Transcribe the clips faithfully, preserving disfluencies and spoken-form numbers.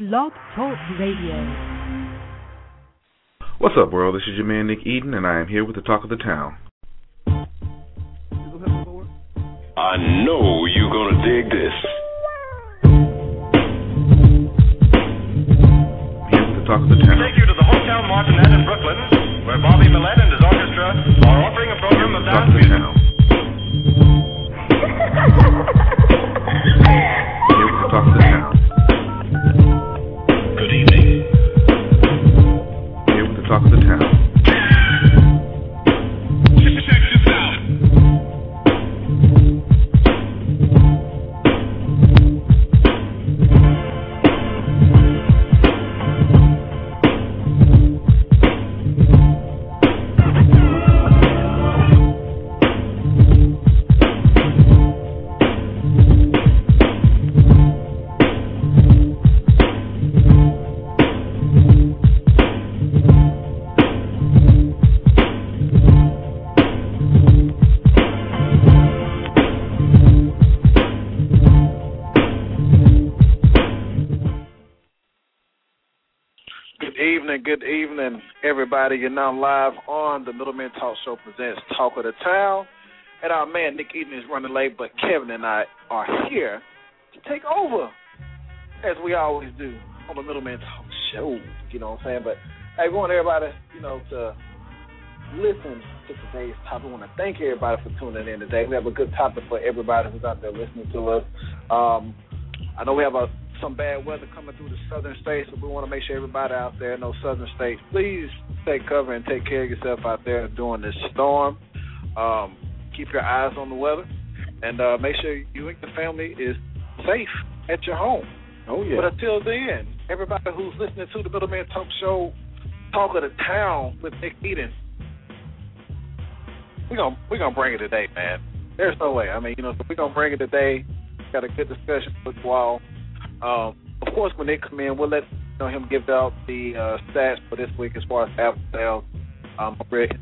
Blog Talk Radio. What's up, world? This is your man, Nick Eden, and I am here with the talk of the town. I know you're gonna dig this. Here with the talk of the town. Take you to the Hotel Martinet in Brooklyn, where Bobby Millett and his orchestra are offering a program of dance music. Here with the talk of the town. Good evening. Here with the talk of the town. Check this out. Good evening, everybody. You're now live on the Middleman Talk Show presents Talk of the Town. And our man Nick Eden is running late, but Kevin and I are here to take over, as we always do, on the Middleman Talk Show. You know what I'm saying? But hey, we want everybody, you know, to listen to today's topic. We want to thank everybody for tuning in today. We have a good topic for everybody who's out there listening to us. Um, I know we have a some bad weather coming through the southern states, so we want to make sure everybody out there in those southern states, please take cover and take care of yourself out there during this storm. Um, keep your eyes on the weather, and uh, make sure you and your family is safe at your home. Oh, yeah. But until then, everybody who's listening to the Middleman Talk Show, Talk of the Town with Nick Eden, we're going we're gonna bring it today, man. There's no way. I mean, you know, so we're going to bring it today. Got a good discussion with you all. Um, of course, when they come in, we'll let you know, him give out the uh, stats for this week as far as Apple sales. Um,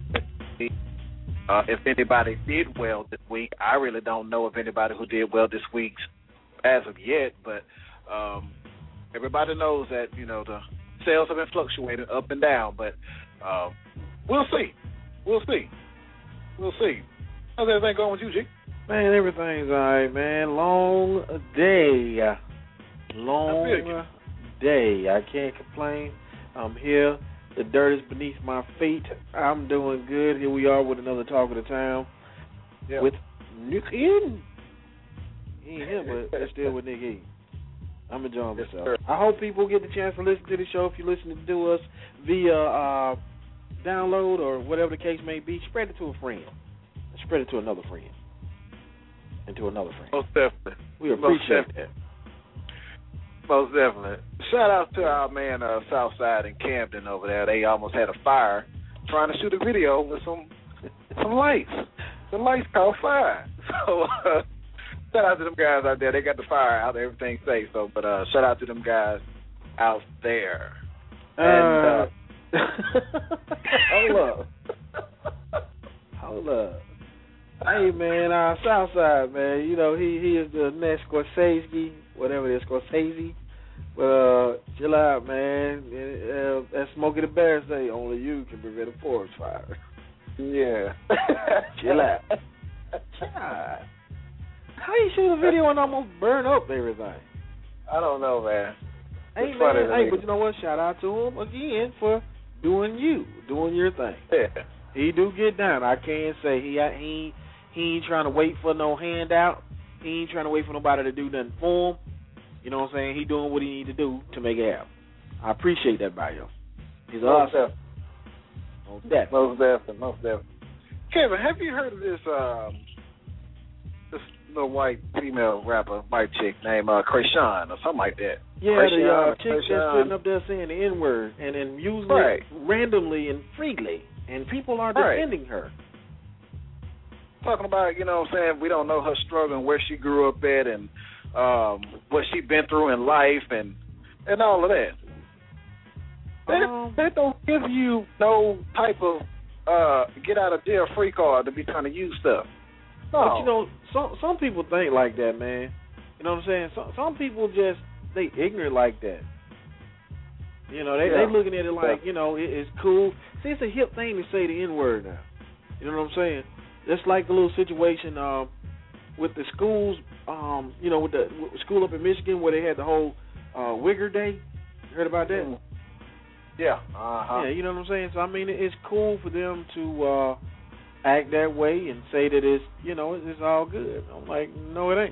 uh, if anybody did well this week, I really don't know if anybody who did well this week as of yet, but um, everybody knows that, you know, the sales have been fluctuating up and down, but um, we'll see. We'll see. We'll see. How's everything going with you, G? Man, everything's all right, man. Long day. Long day. I can't complain. I'm here. The dirt is beneath my feet. I'm doing good. Here we are with another Talk of the Town yeah. with Nick Eden. He ain't here, but that's still with Nick Eden. I'm enjoying myself. Yes, I hope people get the chance to listen to the show. If you're listening to us via uh, download or whatever the case may be, spread it to a friend. Spread it to another friend. And to another friend. Most definitely. We appreciate that. Most definitely. Shout out to our man uh, Southside in Camden over there. They almost had a fire trying to shoot a video with some some lights. The lights caught fire. So uh, shout out to them guys out there. They got the fire out. Everything's safe. So, but uh, shout out to them guys out there. And uh, hold up, hold up. Hey man, uh, Southside man. You know he he is the next Scorsese, whatever it is, Scorsese. But uh, chill out, man. Uh, as Smokey the Bear say, only you can prevent a forest fire. Yeah. Chill out. God. How you shoot a video and almost burn up everything? I don't know, man. Hey, man. Hey, but you know what? Shout out to him again for doing you, doing your thing. Yeah. He do get down. I can't say he he he ain't trying to wait for no handout. He ain't trying to wait for nobody to do nothing for him. You know what I'm saying? He doing what he need to do to make it happen. I appreciate that by him. He's Most awesome. Most definitely. Most definitely. Most definitely. Kevin, have you heard of this um, this little white female rapper, white chick named uh, Kreayshawn or something like that? Yeah, Kreayshawn, the uh, chick Kreayshawn. that's sitting up there saying the N-word and then using right. it randomly and freely, and people are defending right. her. Talking about, you know what I'm saying, we don't know her struggle and where she grew up at and um, what she been through in life and and all of that. They, Um, they don't give you no type of uh, get out of jail free card to be trying to use stuff. No. But you know, some some people think like that, man. You know what I'm saying? Some some people just they ignorant like that. You know, they yeah. they looking at it like, yeah. you know, it, it's cool. See, it's a hip thing to say the N-word now. You know what I'm saying? That's like the little situation uh, with the schools, um, you know, with the with the school up in Michigan where they had the whole uh, Wigger Day. You heard about that? Mm. Yeah. Uh-huh. Yeah, you know what I'm saying? So, I mean, it's cool for them to uh, act that way and say that it's, you know, it's, it's all good. I'm like, no, it ain't.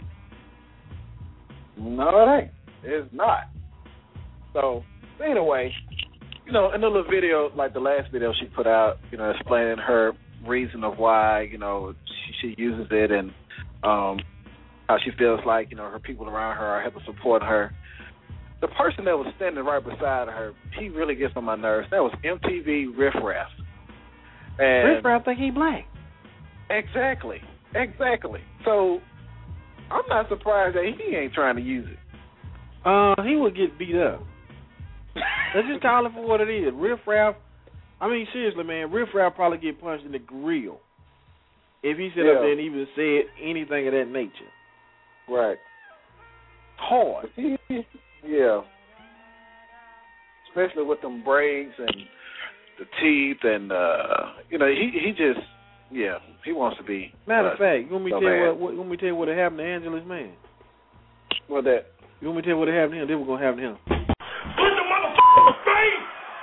No, it ain't. It's not. So, anyway, you know, in the little video, like the last video she put out, you know, explaining her reason of why, you know, she, she uses it and um, how she feels like, you know, her people around her are helping support her. The person that was standing right beside her, he really gets on my nerves. That was M T V Riff Raff. And Riff Raff think he black. Exactly. Exactly. So, I'm not surprised that he ain't trying to use it. Uh, he would get beat up. Let's just call it for what it is. Riff Raff, I mean, seriously, man, Riff Raff probably get punched in the grill if he sit yeah. up there and even said anything of that nature. Right. Hard. Yeah. Especially with them braids and the teeth and, uh, you know, he he just, yeah, he wants to be. Matter uh, of fact, you want me to so tell you bad. what, what, you want me to tell you what happened to Angela's man? What that? You want me to tell you what happened to him? Then we're going to happen to him. Put the motherfucker face!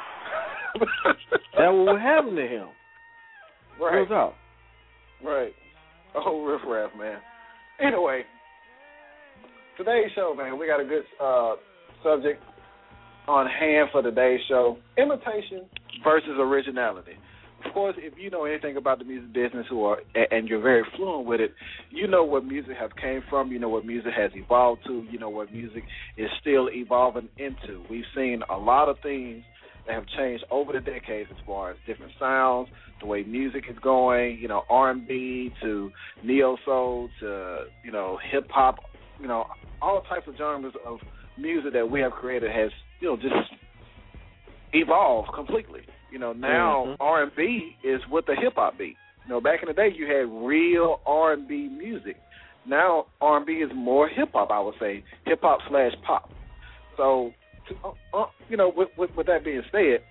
That was what happened to him. Right. Real talk. Right. Oh, Riff Raff, man. Anyway, today's show, man, we got a good uh, subject on hand for today's show. Imitation versus originality. Of course, if you know anything about the music business who are, and you're very fluent with it, you know what music has came from, you know what music has evolved to, you know what music is still evolving into. We've seen a lot of things that have changed over the decades as far as different sounds, the way music is going, you know, R and B to neo-soul to, you know, hip-hop, you know, all types of genres of music that we have created has, you know, just evolved completely. You know, now mm-hmm. R and B is what the hip-hop beat. You know, back in the day you had real R and B music. Now R and B is more hip-hop, I would say, hip-hop slash pop. So, to, uh, uh, you know, with, with, with that being said,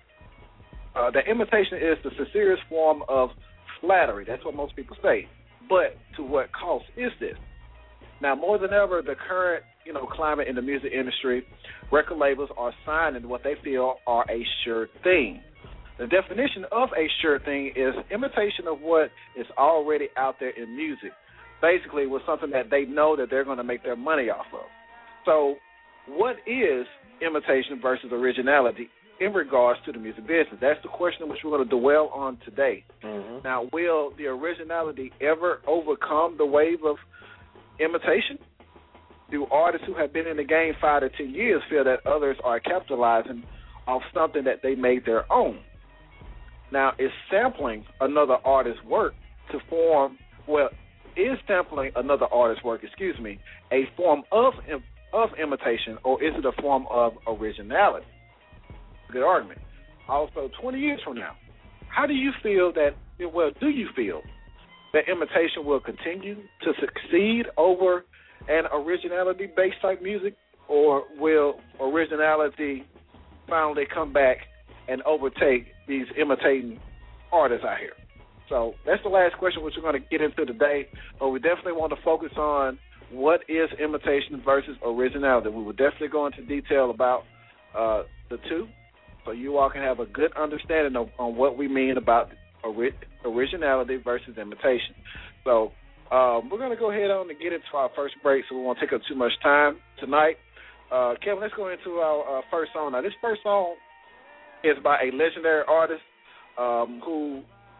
uh, the imitation is the sincerest form of flattery. That's what most people say. But to what cost is this? Now, more than ever, the current, you know, climate in the music industry, record labels are signing what they feel are a sure thing. The definition of a sure thing is imitation of what is already out there in music, basically with something that they know that they're going to make their money off of. So what is imitation versus originality in regards to the music business? That's the question which we're going to dwell on today. Mm-hmm. Now, will the originality ever overcome the wave of imitation? Do artists who have been in the game five to ten years feel that others are capitalizing off something that they made their own? Now, is sampling another artist's work to form, well, is sampling another artist's work, excuse me, a form of of imitation, or is it a form of originality? Good argument. Also, twenty years from now, how do you feel that, well, do you feel that imitation will continue to succeed over an originality-based type music, or will originality finally come back and overtake these imitating artists out here? So that's the last question which we're going to get into today, but we definitely want to focus on what is imitation versus originality. We will definitely go into detail about uh, the two, so you all can have a good understanding of, on what we mean about ori- originality versus imitation. So um, we're going to go ahead on and get into our first break, so we won't take up too much time tonight. Uh, Kevin, let's go into our uh, first song. Now, this first song is by a legendary artist um, who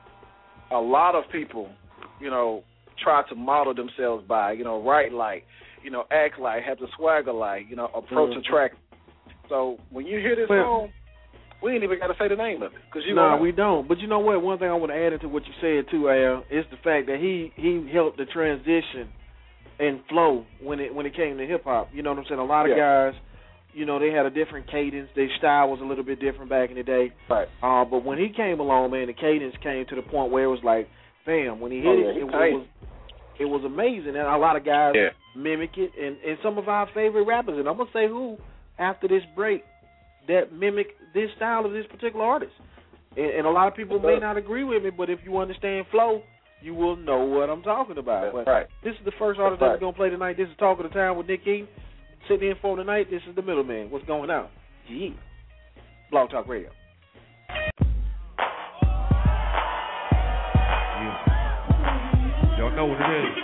a lot of people, you know, try to model themselves by, you know, write like, you know, act like, have the swagger like, you know, approach mm-hmm. a track. So when you hear this well, song, we ain't even got to say the name of it. Cause you no, know we don't. But you know what? One thing I want to add into what you said too, Al, is the fact that he, he helped the transition and flow when it when it came to hip hop. You know what I'm saying? A lot of yeah. guys, you know, they had a different cadence. Their style was a little bit different back in the day. Right. Uh, but when he came along, man, the cadence came to the point where it was like, fam, when he hit oh, it, yeah, it, it was it was amazing. And a lot of guys yeah. mimic it. And, and some of our favorite rappers, and I'm going to say who, after this break, that mimic this style of this particular artist. And, and a lot of people may not agree with me, but if you understand flow, you will know what I'm talking about. That's but right. This is the first artist That's that we're going to play tonight. This is Talk of the Town with Nick Eaton. Sitting in for tonight, this is the middleman. What's going on? Yeah. Blog Talk Radio. Yeah. Y'all know what it is.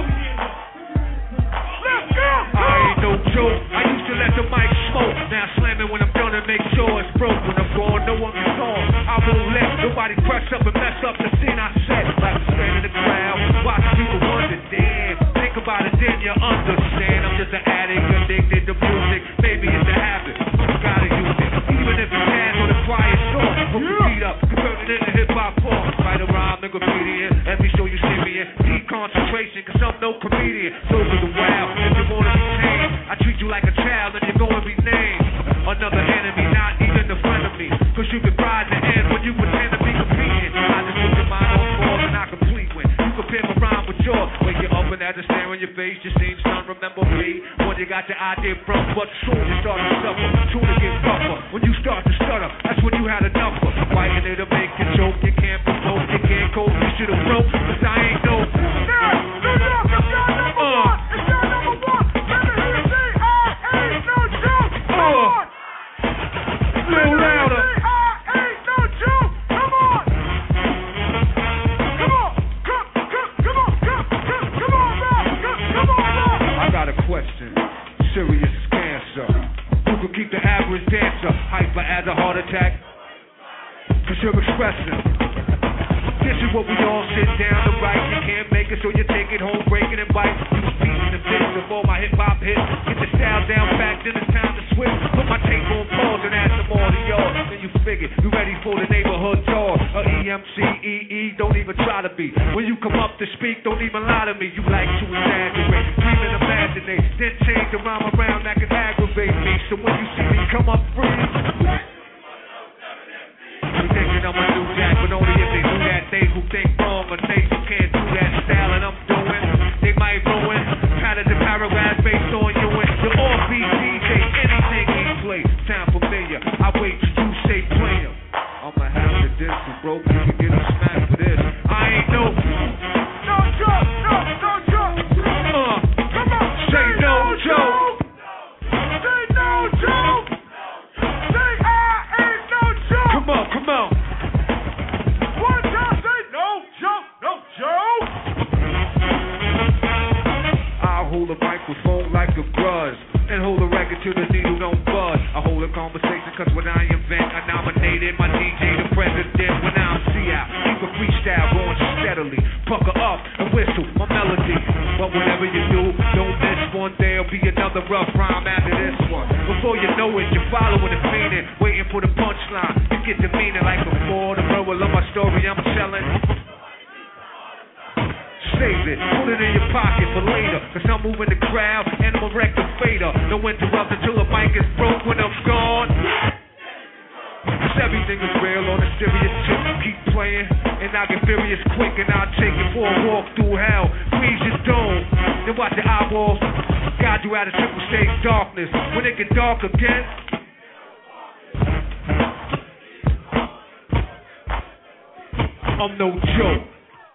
Let's go! I ain't no joke. I used to let the mic smoke. Now slam it when I'm done and make sure it's broke. When I'm gone, no one can talk. I won't let nobody press up and mess up the scene I set. Like a stand in the crowd, watch people wonder, damn. Think about it, then you understand. I'm just an addict, addicted to music. Maybe it's a habit. Gotta use it. Even if it's hands on the quiet song. Put the beat up, convert it into hip hop form. Write a rhyme, and graffiti it. Every show you see me in. Deep concentration, cause I'm no comedian. Those are the wild. If you wanna be tame, I treat you like a child and you're gonna be named another enemy, not even a friend of me. Cause you can ride the end when you pretend to be competing. I just put your mind on pause and I complete when you compare my rhyme with yours. When you're up and at the stare in your face, you seem son, remember me. When you got your idea from, but soon you start to suffer. Soon to get rougher. When you start to stutter, that's when you had enough of. Fighting it to make a joke, you can't provoke, you can't cope, you should've broke. Cause I ain't no. Now, New York, it's your number uh. one. It's your number one. Let me hear you say, I ain't no joke. Come uh. on. A little louder. I ain't no joke. Come on. Come on. Come, come, come on. Come, come, come on, Rob. Come, come on, Rob. I got a question. Serious as cancer. Who can keep the average dancer hyper as a heart attack? Cause you're expressive. This is what we all sit down to write. You can't make it, so you take it home, breaking and bite. You speaking the bits of all my hip hop hits. Get the style down back, then it's time to switch. Put my tape on pause and ask them all to y'all. Then you figure you ready for the neighborhood tour. A E M C E E, don't even try to be. When you come up to speak, don't even lie to me. You like to exaggerate, dream and imaginate. Then change the rhyme around that can aggravate me. So when you see me come up free, you thinking I'm a new jack, but only if they do that. They who think wrong or they who can't do that style and I'm doing, they might ruin. Pattern the paragraph based on you and the offbeat D J. Anything he play, sound familiar. I wait till you say play him. I'ma have to diss you, bro. You can get a smack for this. I ain't no. No joke, no, no joke. Uh, come on, say no joke. Say no joke. Say I ain't no joke. Come on, come on. One time, say no joke, no joke. I'll hold a microphone like a grudge and hold a record till the needle don't buzz. I hold a conversation cause when I invent, I nominated my D J the president. When I'm see out, keep a freestyle going steadily. Pucker up and whistle my melody. But whatever you do, don't miss one. There'll be another rough rhyme after this one. Before you know it, you're following the meaning, waiting for the punchline. You get the meaning like before. The moral of my story I'm telling. Save it, put it in your pocket for later. Cause I'm moving the crowd and I'm a record fader. No interrupt until the mic is broke when I'm gone. Cause everything is real on a serious tip. Keep playing and I get furious quick and I'll take it for a walk through hell. Freeze your dome, then watch your eyeballs guide you out of triple stage darkness. When it get dark again, I'm no joke.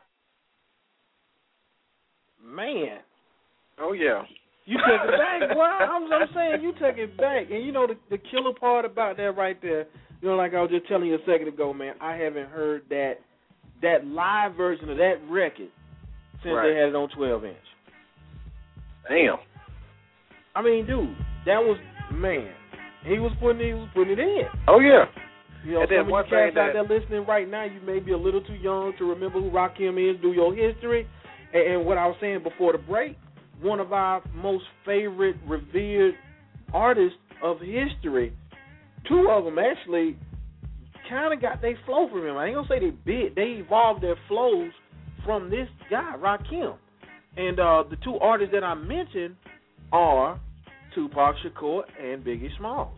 Man. Oh, yeah. You took it back, boy. I'm, I'm saying you took it back. And you know the, the killer part about that right there, you know, like I was just telling you a second ago, man, I haven't heard that that live version of that record since right. they had it on twelve inch. Damn. I mean, dude, that was, man, he was putting he was putting it in. Oh, yeah. You know, and some of you cats that... out there listening right now, you may be a little too young to remember who Rakim is, do your history. And, and what I was saying before the break, one of our most favorite, revered artists of history, two of them actually kind of got their flow from him. I ain't going to say they bit, they evolved their flows from this guy, Rakim. And uh, the two artists that I mentioned are Tupac Shakur and Biggie Smalls.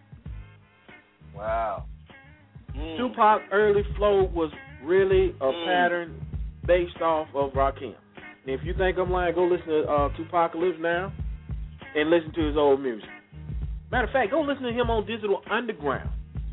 Wow. Mm. Tupac's early flow was really a mm. pattern based off of Rakim. And if you think I'm lying, go listen to uh, Tupacalypse now and listen to his old music. Matter of fact, go listen to him on Digital Underground.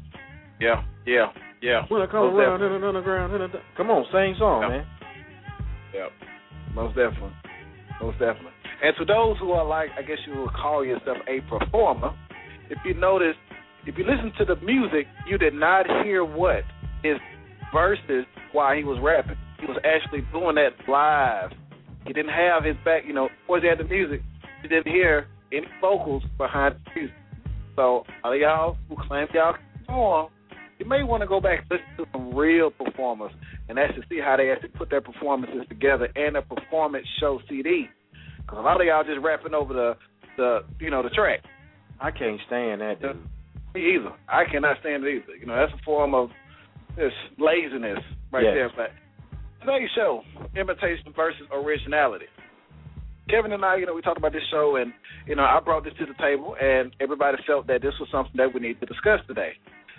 Yeah, yeah, yeah. When I come Most around definitely. in the underground, in the, come on, sing song, Yep. man. Yep. Most definitely. Most definitely. And to those who are like, I guess you would call yourself a performer, if you notice, if you listen to the music, you did not hear what his verses while he was rapping. He was actually doing that live. He didn't have his back, you know, once he had the music, you didn't hear any vocals behind the music. So, all of y'all who claim y'all can perform, you may want to go back and listen to some real performers and actually see how they actually put their performances together and a performance show C D. Because a lot of y'all just rapping over the, the you know, the track. I can't stand that, dude. Me either. I cannot stand it either. You know, that's a form of this laziness right yes. there. But today's show, imitation versus originality. Kevin and I, you know, we talked about this show, and, you know, I brought this to the table, and everybody felt that this was something that we need to discuss today.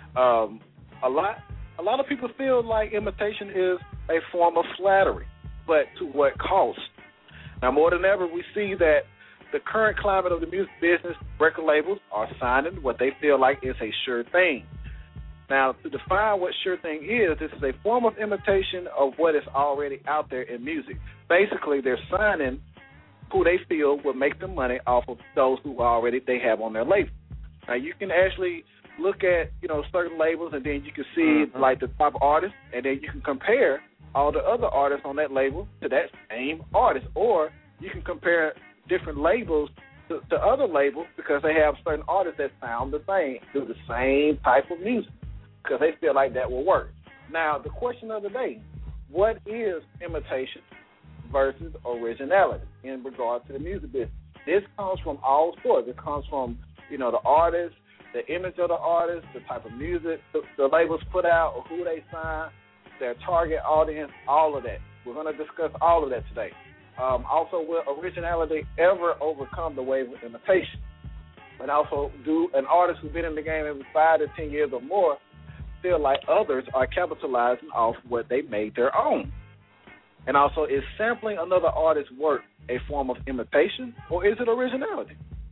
Um, a lot a lot of people feel like imitation is a form of flattery, but to what cost? Now, more than ever, we see that the current climate of the music business, record labels are signing what they feel like is a sure thing. Now, to define what sure thing is, this is a form of imitation of what is already out there in music. Basically, they're signing who they feel will make them money off of those who already they have on their label. Now, you can actually look at, you know, certain labels, and then you can see, mm-hmm. like, the top artist, and then you can compare all the other artists on that label to that same artist. Or you can compare different labels to, to other labels because they have certain artists that sound the same, do the same type of music, because they feel like that will work. Now, the question of the day, what is imitation versus originality in regard to the music business? This comes from all sorts. It comes from, you know, the artist, the image of the artist, the type of music the, the labels put out, or who they sign, their target audience, all of that. We're going to discuss all of that today. Um, also, will originality ever overcome the wave of imitation? And also, do an artist who's been in the game every five to ten years or more feel like others are capitalizing off what they made their own? And also, is sampling another artist's work a form of imitation, or is it originality?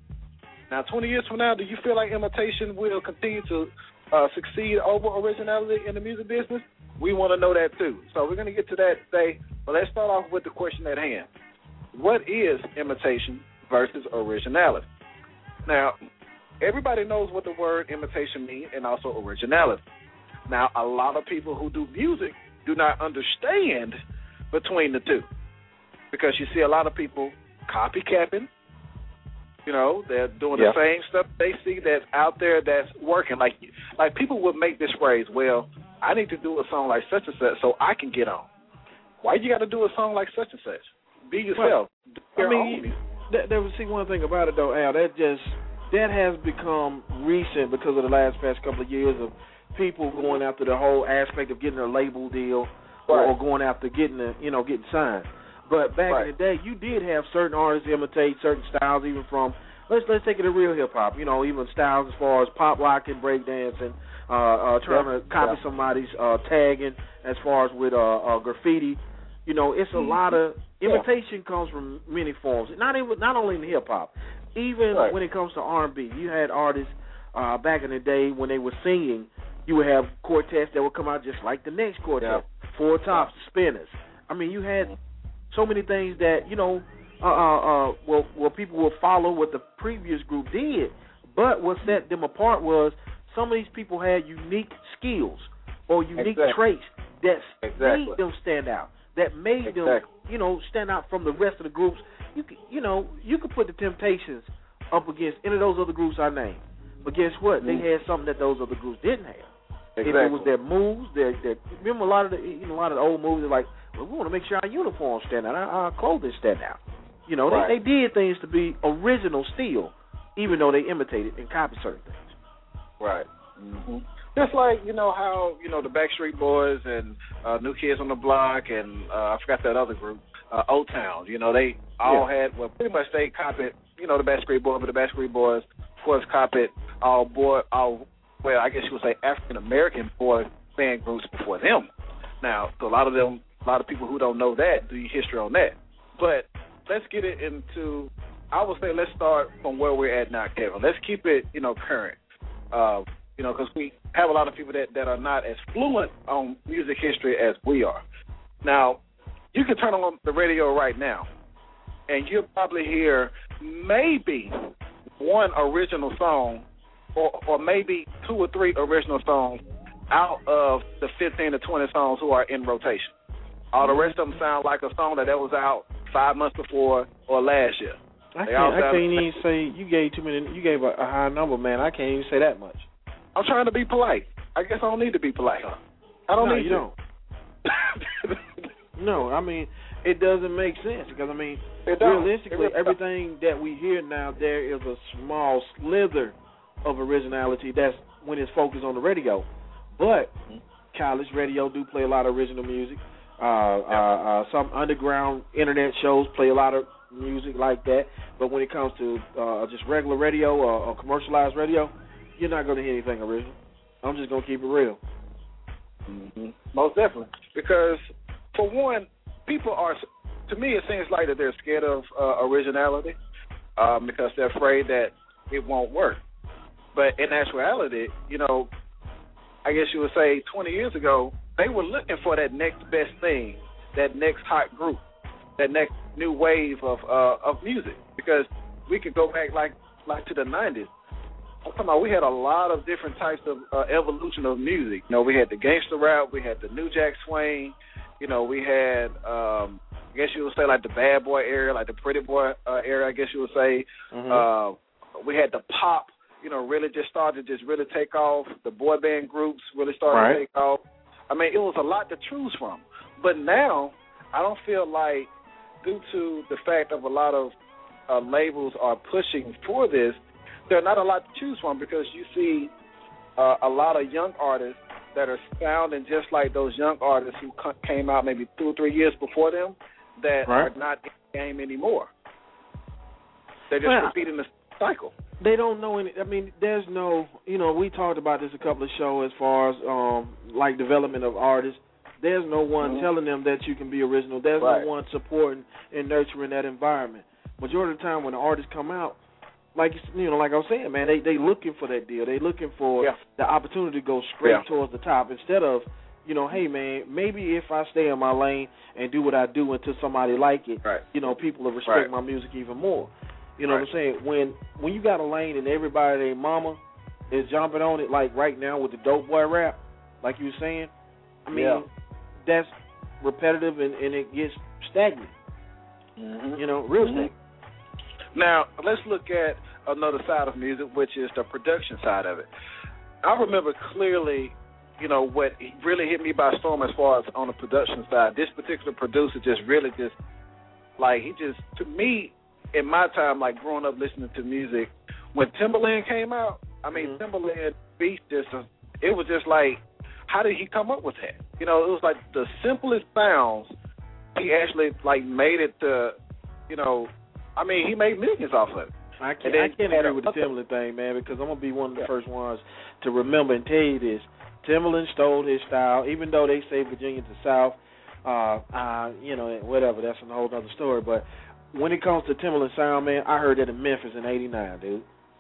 Now, twenty years from now, do you feel like imitation will continue to uh, succeed over originality in the music business? We want to know that, too. So we're going to get to that today, but let's start off with the question at hand. What is imitation versus originality? Now, everybody knows what the word imitation means and also originality. Now, a lot of people who do music do not understand between the two, because you see a lot of people copycapping. You know, they're doing yeah. the same stuff they see that's out there that's working. Like, like people would make this phrase, well, I need to do a song like such and such so I can get on. Why you got to do a song like such and such? Be yourself. Well, I mean, that, that, see, one thing about it, though, Al, that just, that has become recent because of the last past couple of years of people going after the whole aspect of getting a label deal or, right. or going after getting a, you know, getting signed. But back right. in the day, you did have certain artists imitate certain styles, even from, let's let's take it to real hip-hop, you know, even styles as far as pop rock and breakdancing, uh, uh, trying yeah. to copy yeah. somebody's uh, tagging as far as with uh, uh, graffiti. You know, it's a mm-hmm. lot of, imitation yeah. comes from many forms, not even, not only in hip-hop. Even right. when it comes to R and B, you had artists uh, back in the day when they were singing, you would have quartets that would come out just like the next quartet, yeah. four tops, yeah. spinners. I mean, you had so many things that, you know, uh, uh, uh, well, well, people will follow what the previous group did. But what set them apart was some of these people had unique skills or unique exactly. traits that exactly. made them stand out, that made exactly. them, you know, stand out from the rest of the groups. You could, you know, you could put the Temptations up against any of those other groups I named. But guess what? Mm-hmm. They had something that those other groups didn't have. Exactly. If it was their moves, their, their remember a lot of the you know a lot of the old moves are like, well, we want to make sure our uniforms stand out, our, our clothing stand out. You know, right. they, they did things to be original still, even though they imitated and copied certain things. Right. Mm-hmm. Just like, you know, how, you know, the Backstreet Boys and uh, New Kids on the Block and uh, I forgot that other group, uh, O-Town, you know, they all yeah. had, well, pretty much they copied, you know, the Backstreet Boys, but the Backstreet Boys, of course, copied all boy, all, well, I guess you would say African-American boy band groups before them. Now, so a lot of them, a lot of people who don't know that do history on that. But let's get it into I would say let's start from where we're at now, Kevin. Let's keep it, you know, current. Uh, you know, because we have a lot of people that, that are not as fluent on music history as we are. Now, you can turn on the radio right now, and you'll probably hear maybe one original song or, or maybe two or three original songs out of the fifteen to twenty songs who are in rotation. All the rest of them sound like a song that, that was out five months before or last year. I can't, I can't even say you gave too many. You gave a, a high number, man. I can't even say that much. I'm trying to be polite. I guess I don't need to be polite. Huh? I don't no, need you to. don't. No, I mean it doesn't make sense because I mean it don't. realistically, it everything that we hear now, there is a small slither of originality. That's when it's focused on the radio, but college radio do play a lot of original music. Uh, uh, uh, some underground internet shows play a lot of music like that, but when it comes to uh, just regular radio or, or commercialized radio, you're not going to hear anything original. I'm just going to keep it real. Mm-hmm. Most definitely. Because, for one, people are, to me, it seems like that they're scared of uh, originality um, because they're afraid that it won't work. But in actuality, you know, I guess you would say twenty years ago, they were looking for that next best thing, that next hot group, that next new wave of uh, of music. Because we could go back like like to the nineties. I'm talking about we had a lot of different types of uh, evolution of music. You know, we had the gangster rap, we had the New Jack Swing, you know, we had, um, I guess you would say like the bad boy era, like the pretty boy uh, era, I guess you would say. Mm-hmm. Uh, we had the pop, you know, really just started to just really take off. The boy band groups really started right. to take off. I mean, it was a lot to choose from. But now, I don't feel like, due to the fact of a lot of uh, labels are pushing for this, there are not a lot to choose from because you see uh, a lot of young artists that are sounding just like those young artists who came out maybe two or three years before them that right. are not in the game anymore. They're just well, repeating the cycle. They don't know any. I mean, there's no. You know, we talked about this a couple of shows as far as um, like development of artists. There's no one mm-hmm. telling them that you can be original. There's right. no one supporting and nurturing that environment. Majority of the time, when the artists come out, like you know, like I was saying, man, they they looking for that deal. They looking for yeah. the opportunity to go straight yeah. towards the top instead of, you know, hey man, maybe if I stay in my lane and do what I do until somebody like it, right. you know, people will respect right. my music even more. You know right. what I'm saying? When when you got a lane and everybody, their mama, is jumping on it, like right now with the dope boy rap, like you were saying, I mean, yeah. that's repetitive and, and it gets stagnant. Mm-hmm. You know, real mm-hmm. stagnant. Now, let's look at another side of music, which is the production side of it. I remember clearly, you know, what really hit me by storm as far as on the production side. This particular producer just really just, like, he just, to me, in my time, like, growing up listening to music, when Timbaland came out, I mean, mm-hmm. Timbaland beat just, a, it was just like, how did he come up with that? You know, it was like the simplest sounds, he actually, like, made it to, you know, I mean, he made millions off of it. I can't, I can't agree with the Timbaland thing, man, because I'm going to be one of the yeah. first ones to remember and tell you this. Timbaland stole his style, even though they say Virginia's the South, uh, uh, you know, whatever, that's a whole other story. But when it comes to Timbaland sound, man, I heard that in Memphis in eighty-nine, dude.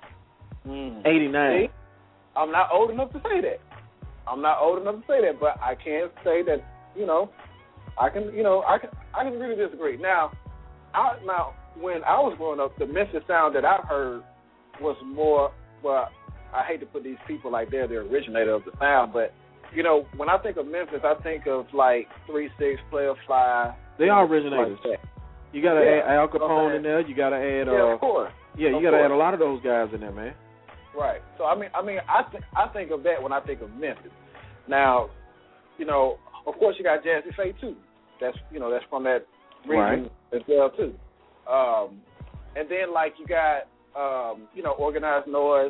Mm. eighty-nine. See, I'm not old enough to say that. I'm not old enough to say that, but I can say that, you know, I can, you know, I can, I can really disagree. Now, I, now, when I was growing up, the Memphis sound that I heard was more, well, I hate to put these people like they're the originator of the sound, but, you know, when I think of Memphis, I think of, like, three six, Player Fly. They are originators. Like you got to yeah, add Al Capone okay. in there. You got to add, uh, yeah, of course. Yeah, you got to add a lot of those guys in there, man. Right. So, I mean, I mean, I, th- I think of that when I think of Memphis. Now, you know, of course you got Jazzy Faye, too. That's, you know, that's from that region right. as well, too. Um, and then, like, you got, um, you know, Organized Noise.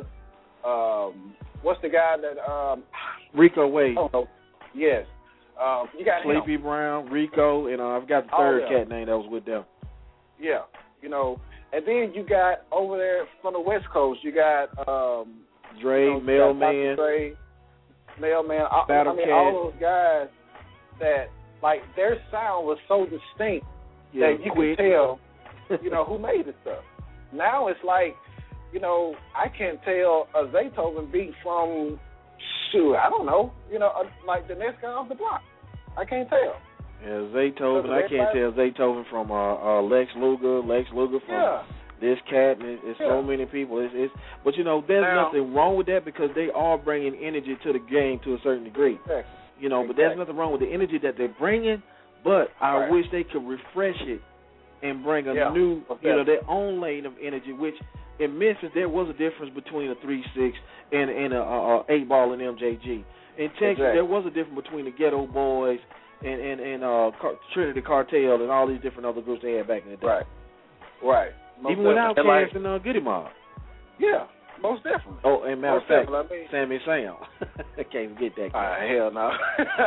Um, what's the guy that... Um, Rico Wade. Oh, no. Yes. Um, you got Sleepy him. Brown, Rico, and uh, I've got the third oh, yeah. cat name that was with them. Yeah. You know, and then you got over there from the West Coast, you got... Um, Dre, you know, Mailman. Dre, Mailman. I, Battle I mean, Cat. all those guys that, like, their sound was so distinct yeah, that you quick. could tell... you know, who made this stuff. now it's like, you know, I can't tell a Zaytoven beat from, shoot, I don't know, you know, uh, like the next guy off the block. I can't tell. Yeah, Zaytoven, I can't tell Zaytoven from uh, uh, Lex Luger, Lex Luger from yeah. this cat, and it, it's yeah. so many people. It's, it's But, you know, there's now, nothing wrong with that because they are bringing energy to the game to a certain degree. Exactly. You know, exactly. but there's nothing wrong with the energy that they're bringing, but I right. wish they could refresh it and bring a yeah. new, okay. you know, their own lane of energy, which in Memphis there was a difference between a three six and, and a, a, a eight ball in M J G. In Texas, exactly. there was a difference between the Ghetto Boys and and, and uh, Car- Trinity Cartel and all these different other groups they had back in the day. Right, right. Most Even with Outkast like, and uh, Goody Mob. Yeah, most definitely. Oh, and matter most of fact, I mean, Sammy Sam. I can't forget that guy. Uh, hell no.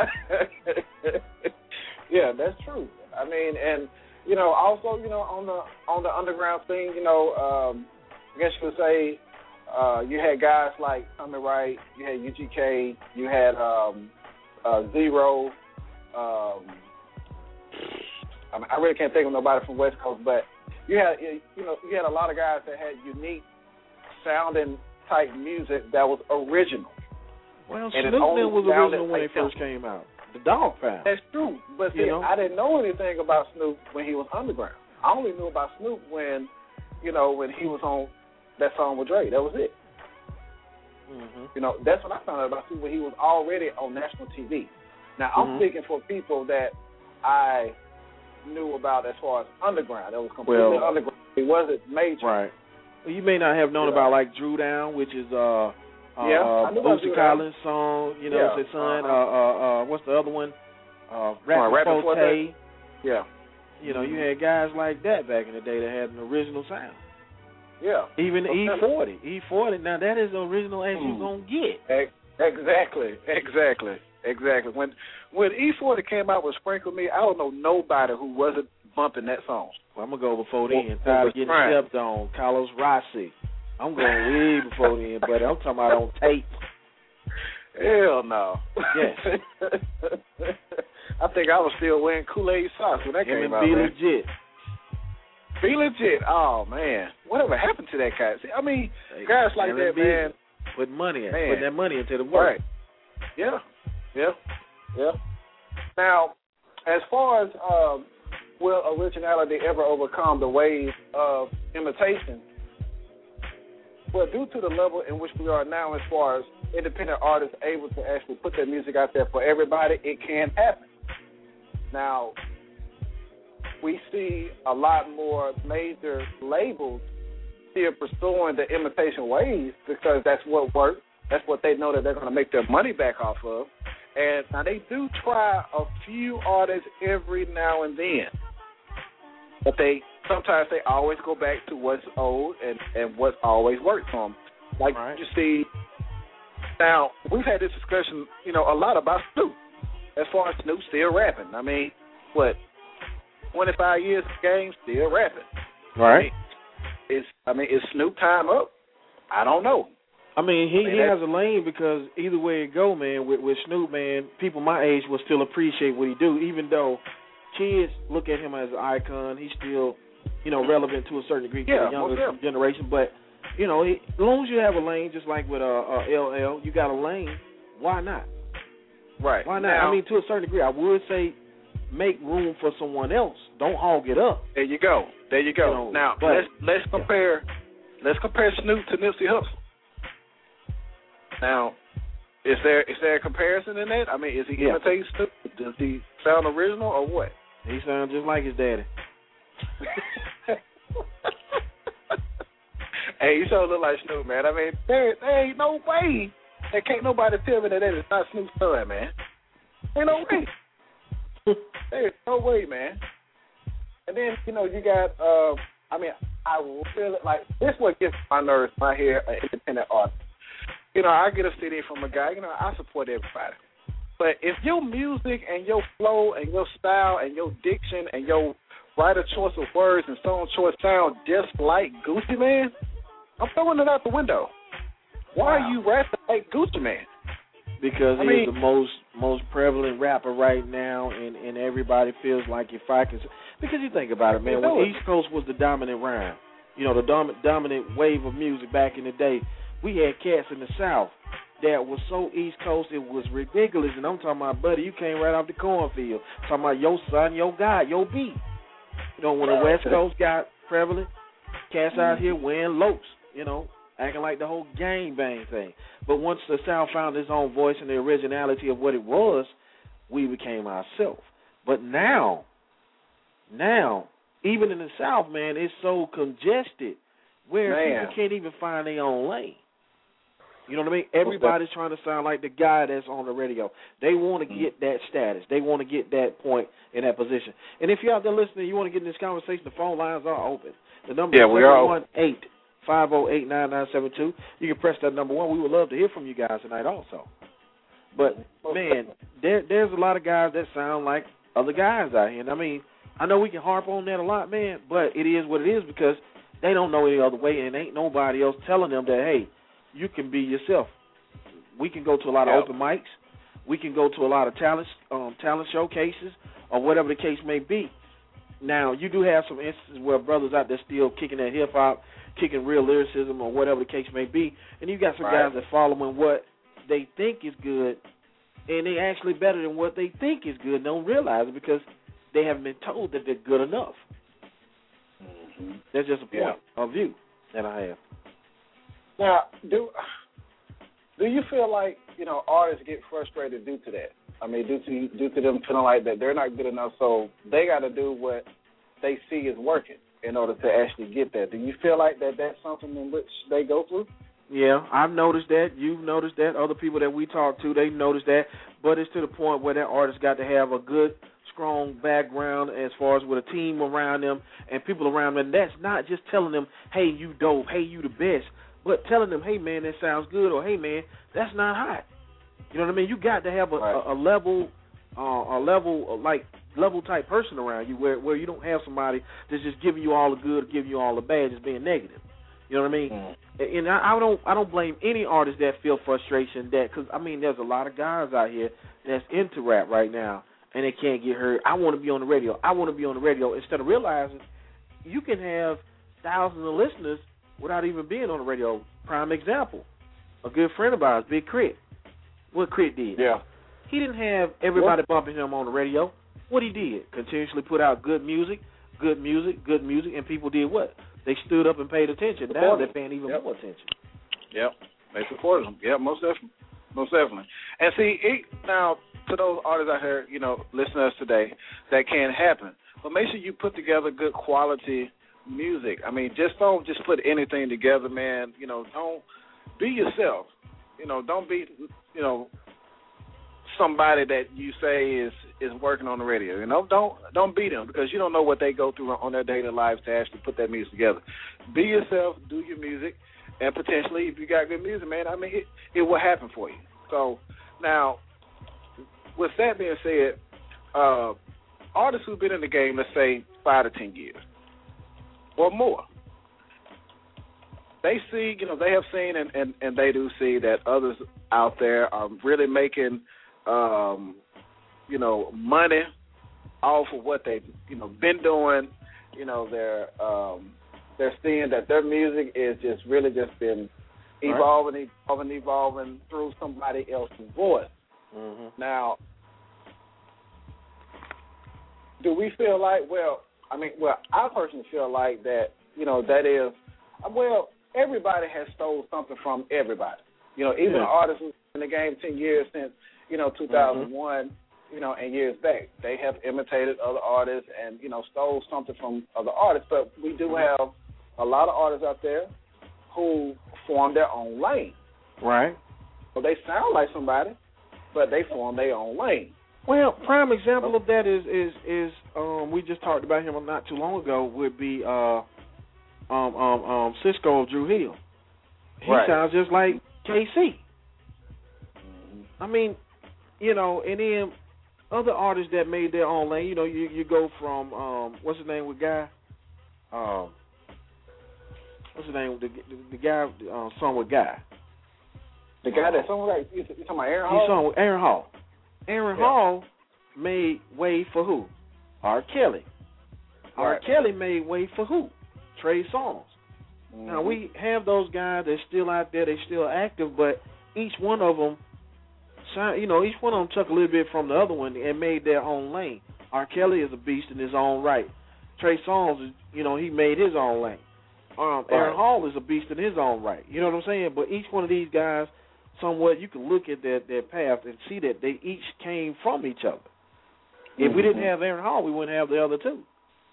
Yeah, that's true. I mean, and you know, also, you know, on the on the underground thing, you know, um, I guess you could say uh, you had guys like Tommy Wright, you had U G K, you had um, uh, Zero. Um, I, mean, I really can't think of nobody from West Coast, but you had you know you had a lot of guys that had unique sounding type music that was original. Well, and Snoop Dogg was original when like they first came out. The Dog Pound. That's true, but see, you know? I didn't know anything about Snoop when he was underground. I only knew about Snoop when, you know, when he was on that song with Dre. That was it. Mm-hmm. You know, that's when I found out about Snoop when he was already on national T V. Now, I'm Mm-hmm. speaking for people that I knew about as far as underground. That was completely well, underground. It wasn't major. Right. Well, you may not have known yeah. about like Drew Down, which is uh, uh, yeah, uh, I knew about Bootsy Drew Collins' song. You know, yeah. his son. Uh-huh. Uh, uh, uh, what's the other one? Uh, Rappin' Rappin' Forte. Forte. Yeah. You know, you had guys like that back in the day that had an original sound. Yeah. Even Okay. E forty. E forty. Now that is original as Mm. you gonna get. Exactly. Exactly. Exactly. When when E forty came out with Sprinkle Me, I don't know nobody who wasn't bumping that song. Well, I'm gonna go before Well, then. Tired of getting right. stepped on. Carlos Rossi. I'm going way before then, buddy. I'm talking about on tape. Hell no. Yes. I think I was still wearing Kool-Aid socks when that Him came and out. Be man. Legit. Be Legit. Oh man, whatever happened to that guy? See, I mean, guys like that, man. Put money in. Man. Put that money into the work. Right. Yeah. Yeah. Yeah. Now, as far as um, will originality ever overcome the wave of imitation? Well, due to the level in which we are now, as far as independent artists able to actually put their music out there for everybody, it can happen. Now, we see a lot more major labels still pursuing the imitation ways because that's what works. That's what they know that they're going to make their money back off of. And now they do try a few artists every now and then, but they sometimes they always go back to what's old and, and what's always worked for them. Like right. you see, now we've had this discussion, you know, a lot about Snoop. As far as Snoop still rapping, I mean, what twenty-five years of game still rapping. Right. I mean, is I mean, is Snoop time up? I don't know. I mean, he, I mean, he has a lane because either way it go, man, with, with Snoop, man, people my age will still appreciate what he do, even though kids look at him as an icon. He's still, you know, relevant to a certain degree to Yeah, the younger most generation. But, you know, he, as long as you have a lane, just like with uh, uh, L L, you got a lane, why not? Right. Why not? Now, I mean, to a certain degree, I would say make room for someone else. Don't hog it up. there you go. There you go. You know, now, but- let's let's compare let's compare Snoop to Nipsey Hussle. Now, is there is there a comparison in that? I mean, is he Yeah. imitating Snoop? Does he sound original or what? He sounds just like his daddy. Hey, you sure look like Snoop, man. I mean, there, there ain't no way. There can't nobody tell me that that is not Snoop's son, man. Ain't no way. There's no way, man. And then, you know, you got, uh, I mean, I feel it like, this is what gets my nerves when I hear an independent artist. You know, I get a C D from a guy, you know, I support everybody. But if your music and your flow and your style and your diction and your writer choice of words and song choice sound just like Gucci Mane, I'm throwing it out the window. Why Wow. are you rapping like Gucci Mane? Because I he's mean- the most most prevalent rapper right now, and, and everybody feels like if I can. Because you think about it, man, You know when it. East Coast was the dominant rhyme, you know, the dom- dominant wave of music back in the day, we had cats in the South that was so East Coast it was ridiculous. And I'm talking about, buddy, you came right off the cornfield. Talking about your son, your guy, your beat. You know, when the West Coast got prevalent, cats out here wearing lopes, you know, acting like the whole gang bang thing. But once the South found its own voice and the originality of what it was, we became ourselves. But now, now, even in the South, man, it's so congested where Man. people can't even find their own lane. You know what I mean? Everybody's trying to sound like the guy that's on the radio. They want to get that status. They want to get that point in that position. And if you're out there listening, you want to get in this conversation, the phone lines are open. The number Yeah, is we are seven one eight, five oh eight, nine nine seven two. You can press that number one. We would love to hear from you guys tonight also. But, man, there, there's a lot of guys that sound like other guys out here. And, I mean, I know we can harp on that a lot, man, but it is what it is because they don't know any other way, and ain't nobody else telling them that, hey, you can be yourself. We can go to a lot of open mics. We can go to a lot of talent um, talent showcases or whatever the case may be. Now, you do have some instances where brothers out there still kicking that hip-hop, kicking real lyricism or whatever the case may be, and you got some Right. guys that following what they think is good, and they actually better than what they think is good and don't realize it because they haven't been told that they're good enough. Mm-hmm. That's just a point Yeah. of view that I have. Now, do do you feel like, you know, artists get frustrated due to that? I mean, due to due to them feeling like that they're not good enough, so they got to do what they see is working in order to actually get that. Do you feel like that that's something in which they go through? Yeah, I've noticed that. You've noticed that. Other people that we talk to, they noticed that. But it's to the point where that artist got to have a good, strong background as far as with a team around them and people around them. And that's not just telling them, hey, you dope, hey, you the best, but telling them, hey, man, that sounds good, or hey, man, that's not hot. You know what I mean? You got to have a, Right. a, a level, uh, a level, like, level type person around you where, where you don't have somebody that's just giving you all the good, giving you all the bad, just being negative. You know what I mean? Mm. And I, I don't I don't blame any artist that feel frustration that, because, I mean, there's a lot of guys out here that's into rap right now, and they can't get heard. I want to be on the radio. I want to be on the radio. Instead of realizing you can have thousands of listeners without even being on the radio. Prime example, a good friend of ours, Big Crit. What Crit did? Yeah. He didn't have everybody bumping him on the radio. What he did, continuously put out good music, good music, good music, and people did what? They stood up and paid attention. Now they're paying even Yep. more attention. Yep, they supported them. Yep, most definitely, most definitely. And see, it, now to those artists out here, you know, listeners today, that can happen. But make sure you put together good quality music. I mean, just don't just put anything together, man. You know, don't be yourself. You know, don't be, you know, somebody that you say is is working on the radio. You know, don't don't be them because you don't know what they go through on their daily lives to actually put that music together. Be yourself, do your music, and potentially, if you got good music, man, I mean, it, it will happen for you. So now, with that being said, uh, artists who've been in the game, let's say five to ten years or more, they see, you know, they have seen and, and, and they do see that others out there are really making, um, you know, money off of what they've, you know, been doing. You know, they're um, they're seeing that their music is just really just been evolving, right. evolving, evolving through somebody else's voice. Mm-hmm. Now, do we feel like, well, I mean, well, I personally feel like that, you know, that is, well, everybody has stole something from everybody. You know, even yeah. artists in the game ten years since, you know, two thousand one, mm-hmm. you know, and years back, they have imitated other artists and, you know, stole something from other artists. But we do have a lot of artists out there who form their own lane. Right. So they sound like somebody, but they form their own lane. Well, prime example of that is is is um, we just talked about him not too long ago. Would be uh, um, um, um, Cisco Drew Hill. He right. sounds just like K C. I mean, you know, and then other artists that made their own lane. You know, you you go from um, what's his name with Guy. Um, what's his name? The the, the guy uh, song with Guy. The guy that song like you talking about Aaron Hall? He sung with Aaron Hall. Aaron yeah. Hall made way for who? R. Kelly. R. Right. Kelly made way for who? Trey Songz. Mm-hmm. Now, we have those guys that's still out there, they're still active, but each one of them, you know, each one of them took a little bit from the other one and made their own lane. R. Kelly is a beast in his own right. Trey Songz, you know, he made his own lane. Um, right. Aaron Hall is a beast in his own right. You know what I'm saying? But each one of these guys, somewhat, you can look at their, their path and see that they each came from each other. If mm-hmm. we didn't have Aaron Hall, we wouldn't have the other two.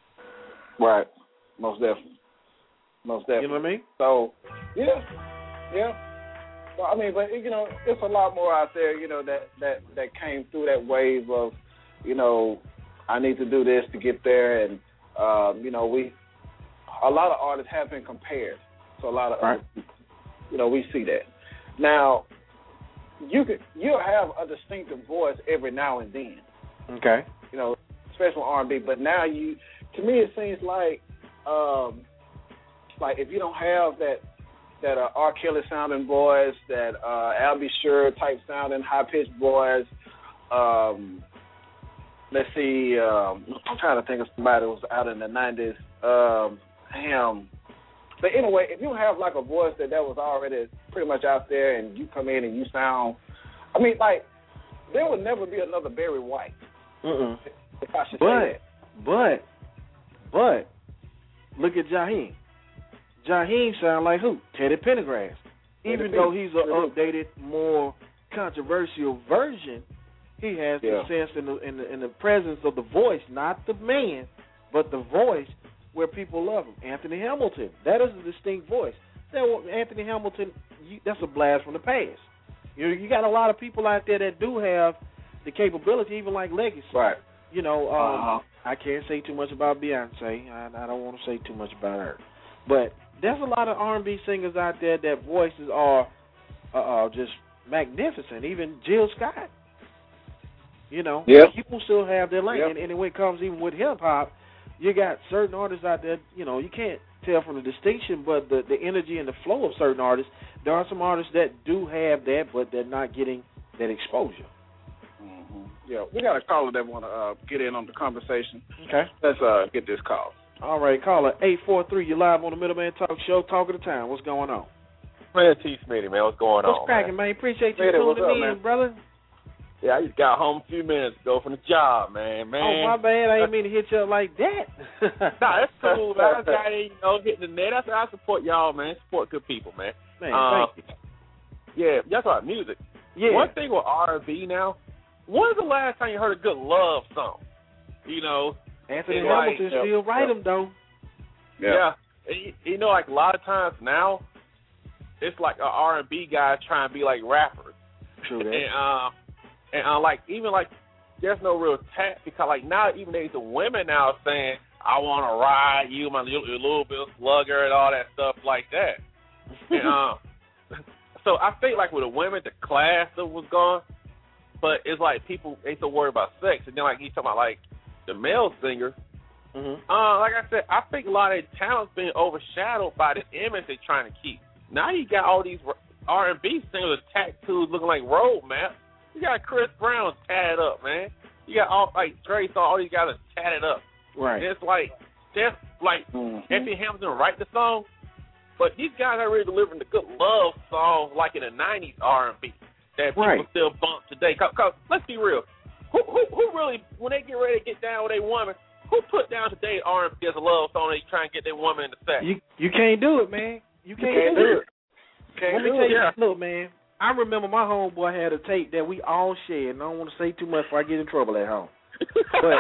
Right. Most definitely. Most definitely. You know what I mean? So, yeah. Yeah. So, I mean, but, you know, there's a lot more out there, you know, that, that, that came through that wave of, you know, I need to do this to get there. And, um, you know, we, a lot of artists have been compared to a lot of right. other people. You know, we see that. Now, you could, you'll have a distinctive voice every now and then. Okay. You know, especially R and B. But now you, to me, it seems like, um, like if you don't have that that uh, R. Kelly sounding voice, that uh, Al B. Sure type sounding high pitched voice. Um, let's see. Um, I'm trying to think of somebody who was out in the nineties. Um, damn. But anyway, if you have like a voice that that was already pretty much out there, and you come in and you sound, I mean, like there would never be another Barry White. Mm-mm. If I should but, say that. But, but, look at Jaheim. Jaheim sound like who? Teddy Pendergrass. Even though he's an updated, more controversial version, he has yeah. the sense and the, in the in the presence of the voice, not the man, but the voice where people love him. Anthony Hamilton, that is a distinct voice. That Anthony Hamilton, you, that's a blast from the past. You know, you got a lot of people out there that do have the capability, even like Legacy. Right. You know, um, uh-huh. I can't say too much about Beyonce. I, I don't want to say too much about her. But there's a lot of R and B singers out there that voices are uh, uh, just magnificent. Even Jill Scott. You know, yep. people still have their lane. Yep. And, and when it comes even with hip-hop, you got certain artists out there, you know, you can't tell from the distinction, but the, the energy and the flow of certain artists, there are some artists that do have that, but they're not getting that exposure. Mm-hmm. Yeah, we got a caller that want to uh, get in on the conversation. Okay. Let's uh, get this call. All right, caller, eight four three, you're live on the Middleman Talk Show, Talk of the Town. What's going on? Man, T. Smitty, man, what's going What's on, cracking, man? Appreciate you Smitty, tuning what's up, in, man? brother. Yeah, I just got home a few minutes ago from the job, man. man. Oh, my bad. I didn't mean to hit you up like that. Nah, that's cool, man. I got you know, hitting the net. I said I support y'all, man. Support good people, man. Man, um, thank you. Yeah, that's about music. Yeah. One thing with R and B now, when's the last time you heard a good love song? You know, Anthony like, Hamilton still yeah, write yeah. them, though. Yeah. yeah. And, you know, like a lot of times now, it's like a R and B guys trying to be like rappers. True that. And, uh, and uh, like even like there's no real tact because like now even there's the women now saying I want to ride you, my little, little bit slugger and all that stuff like that. and, uh, so I think like with the women, the class that was gone, but it's like people they so worried about sex, and then like you talking about like the male singers. Mm-hmm. Uh, like I said, I think a lot of their talent's being overshadowed by the image they're trying to keep. Now you got all these R and B singers with tattoos looking like road maps. You got Chris Brown tatted up, man. You got all like Dre, saw all these guys are tatted up. Right. And it's like that's like mm-hmm. Anthony Hamilton write the song, but these guys are really delivering the good love songs like in the nineties R and B that people right. still bump today. Cause, cause let's be real, who, who who really when they get ready to get down with a woman, who put down today R and B as a love song and they try and get their woman in the sex? You you can't do it, man. You can't, you can't do, do it. it. Can't Let me do tell it. you, Yeah. look, man. I remember my homeboy had a tape that we all shared, and I don't want to say too much before I get in trouble at home. But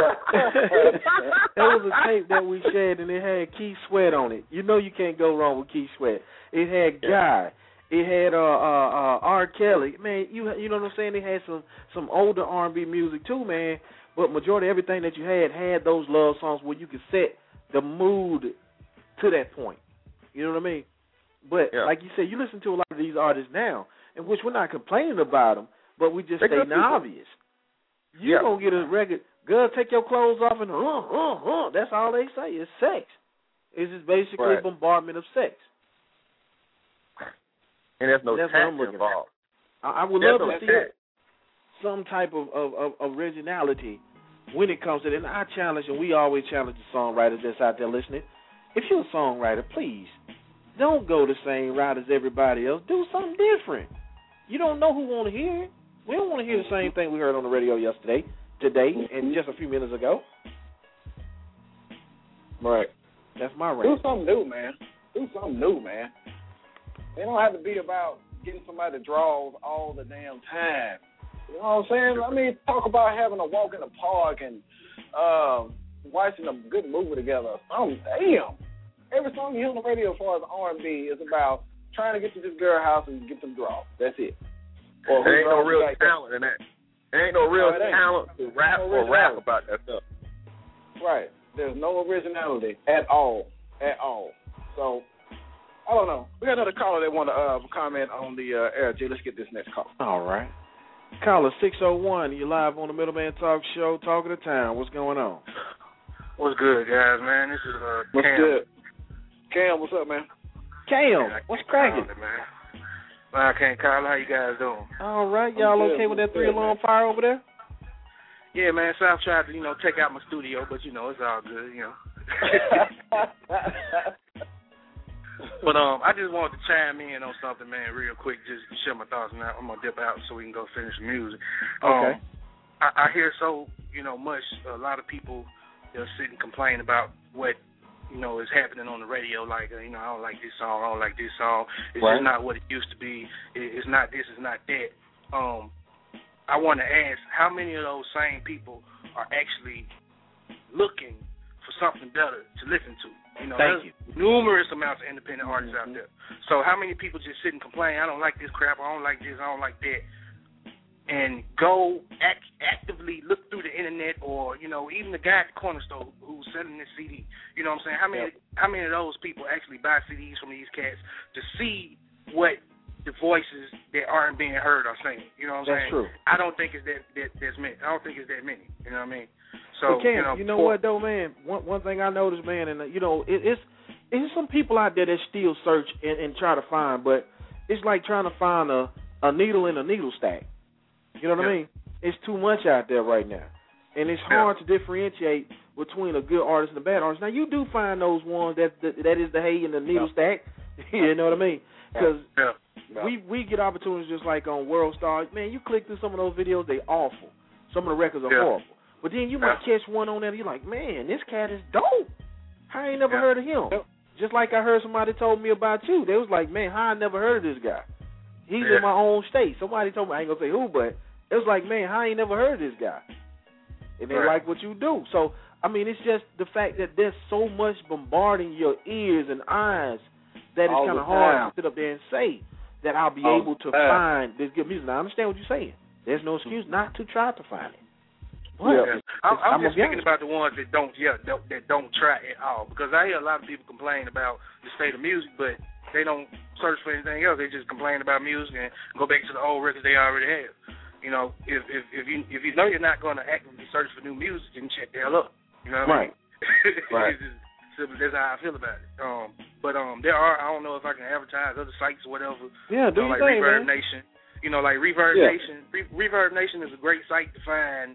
there was a tape that we shared, and it had Keith Sweat on it. You know you can't go wrong with Keith Sweat. It had Guy. It had uh, uh, uh, R. Kelly. Man, you you know what I'm saying? It had some, some older R and B music too, man. But majority of everything that you had had those love songs where you could set the mood to that point. You know what I mean? But yeah. like you said, you listen to a lot of these artists now, in which we're not complaining about them, but we just They're stating the obvious. You're yeah. going to get a record, girl, take your clothes off and, uh, uh, uh. That's all they say is sex. It's just basically Right. bombardment of sex. And there's no That's what I'm tact looking involved. I, I would There's love no to see tact. some type of, of, of originality when it comes to it. And I challenge, and we always challenge the songwriters that's out there listening. If you're a songwriter, please don't go the same route as everybody else. Do something different. You don't know who want to hear it. We don't want to hear the same thing we heard on the radio yesterday, today, and just a few minutes ago. Right. That's my rant. Do something new, man. Do something new, man. It don't have to be about getting somebody to draw all the damn time. You know what I'm saying? I mean, talk about having a walk in the park and um, watching a good movie together. Oh, damn. Every song you hear on the radio as far as R and B is about trying to get to this girl house and get some draws. That's it. Or there ain't no real like talent in that. There ain't no real no, talent to rap no or rap about that stuff. Right. There's no originality at all. At all. So, I don't know. We got another caller that want to uh, comment on the uh, air. Jay, let's get this next call. All right. Caller six oh one, you're live on the Middleman Talk Show, Talk of the Town. What's going on? What's good, guys, man? This is uh, what's Cam. Good? Cam, what's up, man? Cam, yeah, what's cracking? Man. Well, I can't call. How you guys doing? All right. Y'all okay with that three-alarm fire over there? Yeah, man. So I've tried to, you know, take out my studio, but, you know, it's all good, you know. But um, I just wanted to chime in on something, man, real quick, just to share my thoughts. And I'm going to dip out so we can go finish the music. Okay. Um, I, I hear so, you know, much, a lot of people, they'll sit and complain about what, you know, is happening on the radio, like, uh, you know, I don't like this song, I don't like this song. It's right. just not what it used to be. It, it's not this, it's not that. Um, I want to ask, how many of those same people are actually looking for something better to listen to? You know, Thank there's you. numerous amounts of independent artists mm-hmm. out there. So how many people just sit and complain, I don't like this crap, I don't like this, I don't like that, and go act, actively look through the internet, or, you know, even the guy at the corner store who's selling this C D. You know what I'm saying? How many yep. how many of those people actually buy C Ds from these cats to see what the voices that aren't being heard are saying? You know what I'm That's saying? True. I don't think it's that, that that's many. I don't think it's that many. You know what I mean? So, but Cam, you know, you know for, what though, man? One one thing I noticed, man, and uh, you know, it, it's it's some people out there that still search and, and try to find, but it's like trying to find a, a needle in a needle stack. You know what yeah. I mean? It's too much out there right now, and it's hard yeah. to differentiate between a good artist and a bad artist. Now you do find those ones that that, that is the hay in the needle yeah. stack. You know what I mean? Because yeah. yeah. we we get opportunities just like on World Star. Man, you click through some of those videos, they awful. Some of the records are yeah. horrible. But then you might yeah. catch one on there, you're like, man, this cat is dope. I ain't never yeah. heard of him. Yeah. Just like I heard somebody told me about you. They was like, man, how I never heard of this guy. He's yeah. in my own state. Somebody told me, I ain't going to say who, but it was like, man, how I ain't never heard of this guy. And they right. like what you do. So, I mean, it's just the fact that there's so much bombarding your ears and eyes that it's kind of hard to sit up there and say that I'll be All able to time. find this good music. Now, I understand what you're saying. There's no excuse not to try to find it. What? Yeah. I'm, I'm, I'm just thinking about the ones that don't, yeah, don't, that don't try at all. Because I hear a lot of people complain about the state of music, but they don't search for anything else. They just complain about music and go back to the old records they already have. You know, if if, if you if you know you're not going to actively search for new music, then check the hell up. You know what right. I mean? Right. It's just, simple, that's how I feel about it. Um, but um, there are, I don't know if I can advertise other sites or whatever. Yeah, do you know, your like thing, Reverb man. Nation. You know, like Reverb Yeah. Nation. Re- Reverb Nation is a great site to find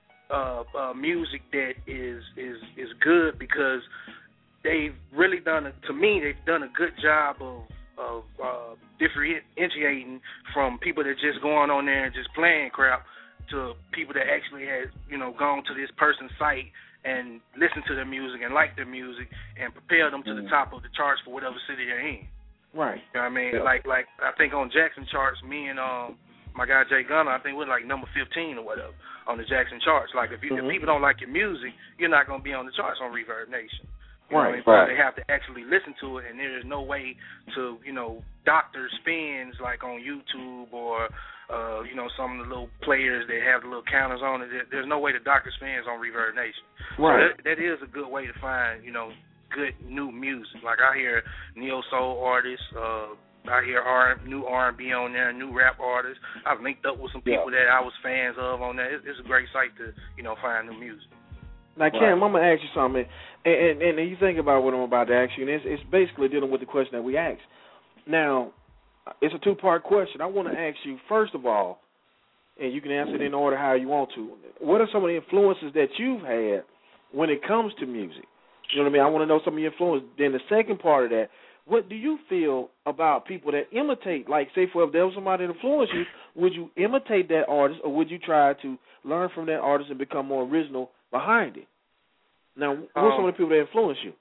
Uh, uh, music that is, is is good because they've really done a, to me they've done a good job of of uh, differentiating from people that just going on there and just playing crap to people that actually has, you know, gone to this person's site and listened to their music and liked their music and propelled them to mm. the top of the charts for whatever city they're in. Right. You know what I mean? Yeah. Like like I think on Jackson charts, me and um my guy Jay Gunner, I think we're like number fifteen or whatever on the Jackson charts. Like if, you, mm-hmm. if people don't like your music, you're not going to be on the charts on Reverb Nation. You right, know, right. They have to actually listen to it, and there is no way to, you know, doctor spins like on YouTube or, uh, you know, some of the little players that have the little counters on it. There's no way to doctor spins on Reverb Nation. Right. So that, that is a good way to find, you know, good new music. Like I hear neo soul artists, uh, I hear R, new R and B on there, new rap artists. I've linked up with some people yeah. that I was fans of on there. It's, it's a great site to, you know, find new music. Now, Cam, I'm going to ask you something, and, and, and you think about what I'm about to ask you, and it's, it's basically dealing with the question that we asked. Now, it's a two-part question. I want to ask you, first of all, and you can answer it in order how you want to, what are some of the influences that you've had when it comes to music? You know what I mean? I want to know some of your influences. Then the second part of that, what do you feel about people that imitate? Like, say, for if there was somebody that influenced you, would you imitate that artist, or would you try to learn from that artist and become more original behind it? Now, who are um, some of the people that influence you?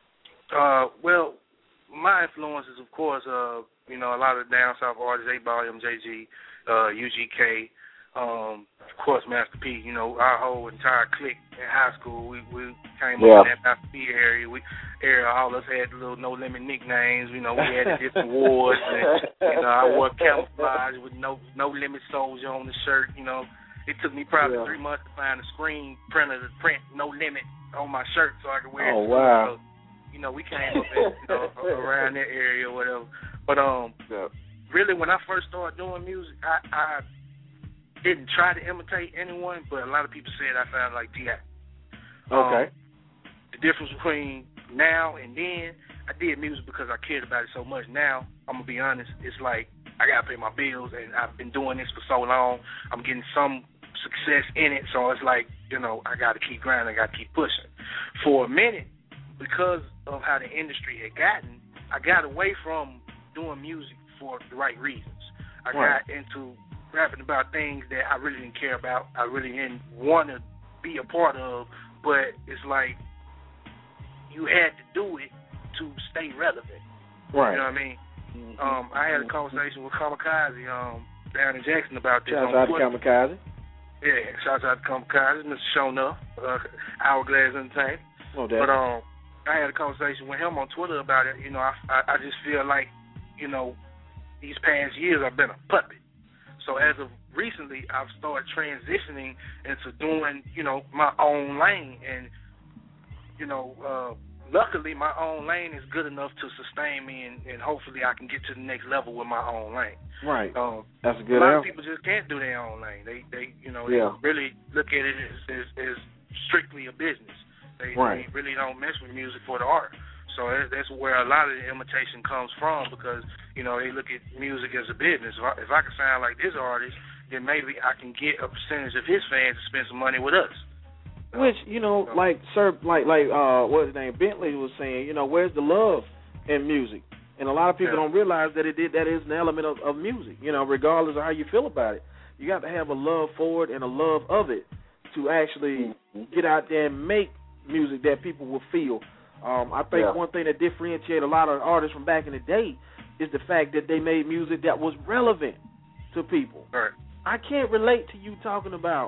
Uh, well, my influences, of course, uh, you know, a lot of the down south artists, eight ball, M J G, uh, U G K, um, of course, Master P. You know, our whole entire clique in high school, we we came yeah. up in that Master P area. We area, all of us had little No Limit nicknames. You know, we had the different awards. And, you know, I wore camouflage with No No Limit Soldier on the shirt. You know, it took me probably yeah. three months to find a screen printer to print No Limit on my shirt so I could wear oh, it. Oh wow! So, you know, we came up in, you know, around that area or whatever. But um, yeah. really, when I first started doing music, I, I didn't try to imitate anyone, but a lot of people said I sounded like T I Okay. Um, the difference between now and then, I did music because I cared about it so much. Now, I'm going to be honest, it's like I got to pay my bills, and I've been doing this for so long. I'm getting some success in it, so it's like, you know, I got to keep grinding, I got to keep pushing. For a minute, because of how the industry had gotten, I got away from doing music for the right reasons. I right. got into rapping about things that I really didn't care about, I really didn't want to be a part of, but it's like you had to do it to stay relevant. Right. You know what I mean? Mm-hmm. Um, I had a conversation with Kamikaze um, down in Jackson about this. Shout out to Kamikaze. Yeah, shout out to Kamikaze, Mister Shona, uh, Hourglass Entertainment. Oh, but um, I had a conversation with him on Twitter about it. You know, I, I, I just feel like, you know, these past years I've been a puppet. So as of recently, I've started transitioning into doing, you know, my own lane. And, you know, uh, luckily my own lane is good enough to sustain me, and, and hopefully I can get to the next level with my own lane. Right. Um, That's a good A lot answer. of people just can't do their own lane. They, they you know, yeah. they really look at it as, as, as strictly a business. They, right. they really don't mess with music for the art. So that's where a lot of the imitation comes from, because, you know, they look at music as a business. If I, if I can sound like this artist, then maybe I can get a percentage of his fans to spend some money with us. Which, you know, so, like Sir, like like uh, what's his name, Bentley was saying, you know, where's the love in music? And a lot of people yeah. don't realize that it did, that is an element of, of music. You know, regardless of how you feel about it, you got to have a love for it and a love of it to actually mm-hmm. get out there and make music that people will feel. Um, I think yeah. one thing that differentiates a lot of artists from back in the day is the fact that they made music that was relevant to people. Right. I can't relate to you talking about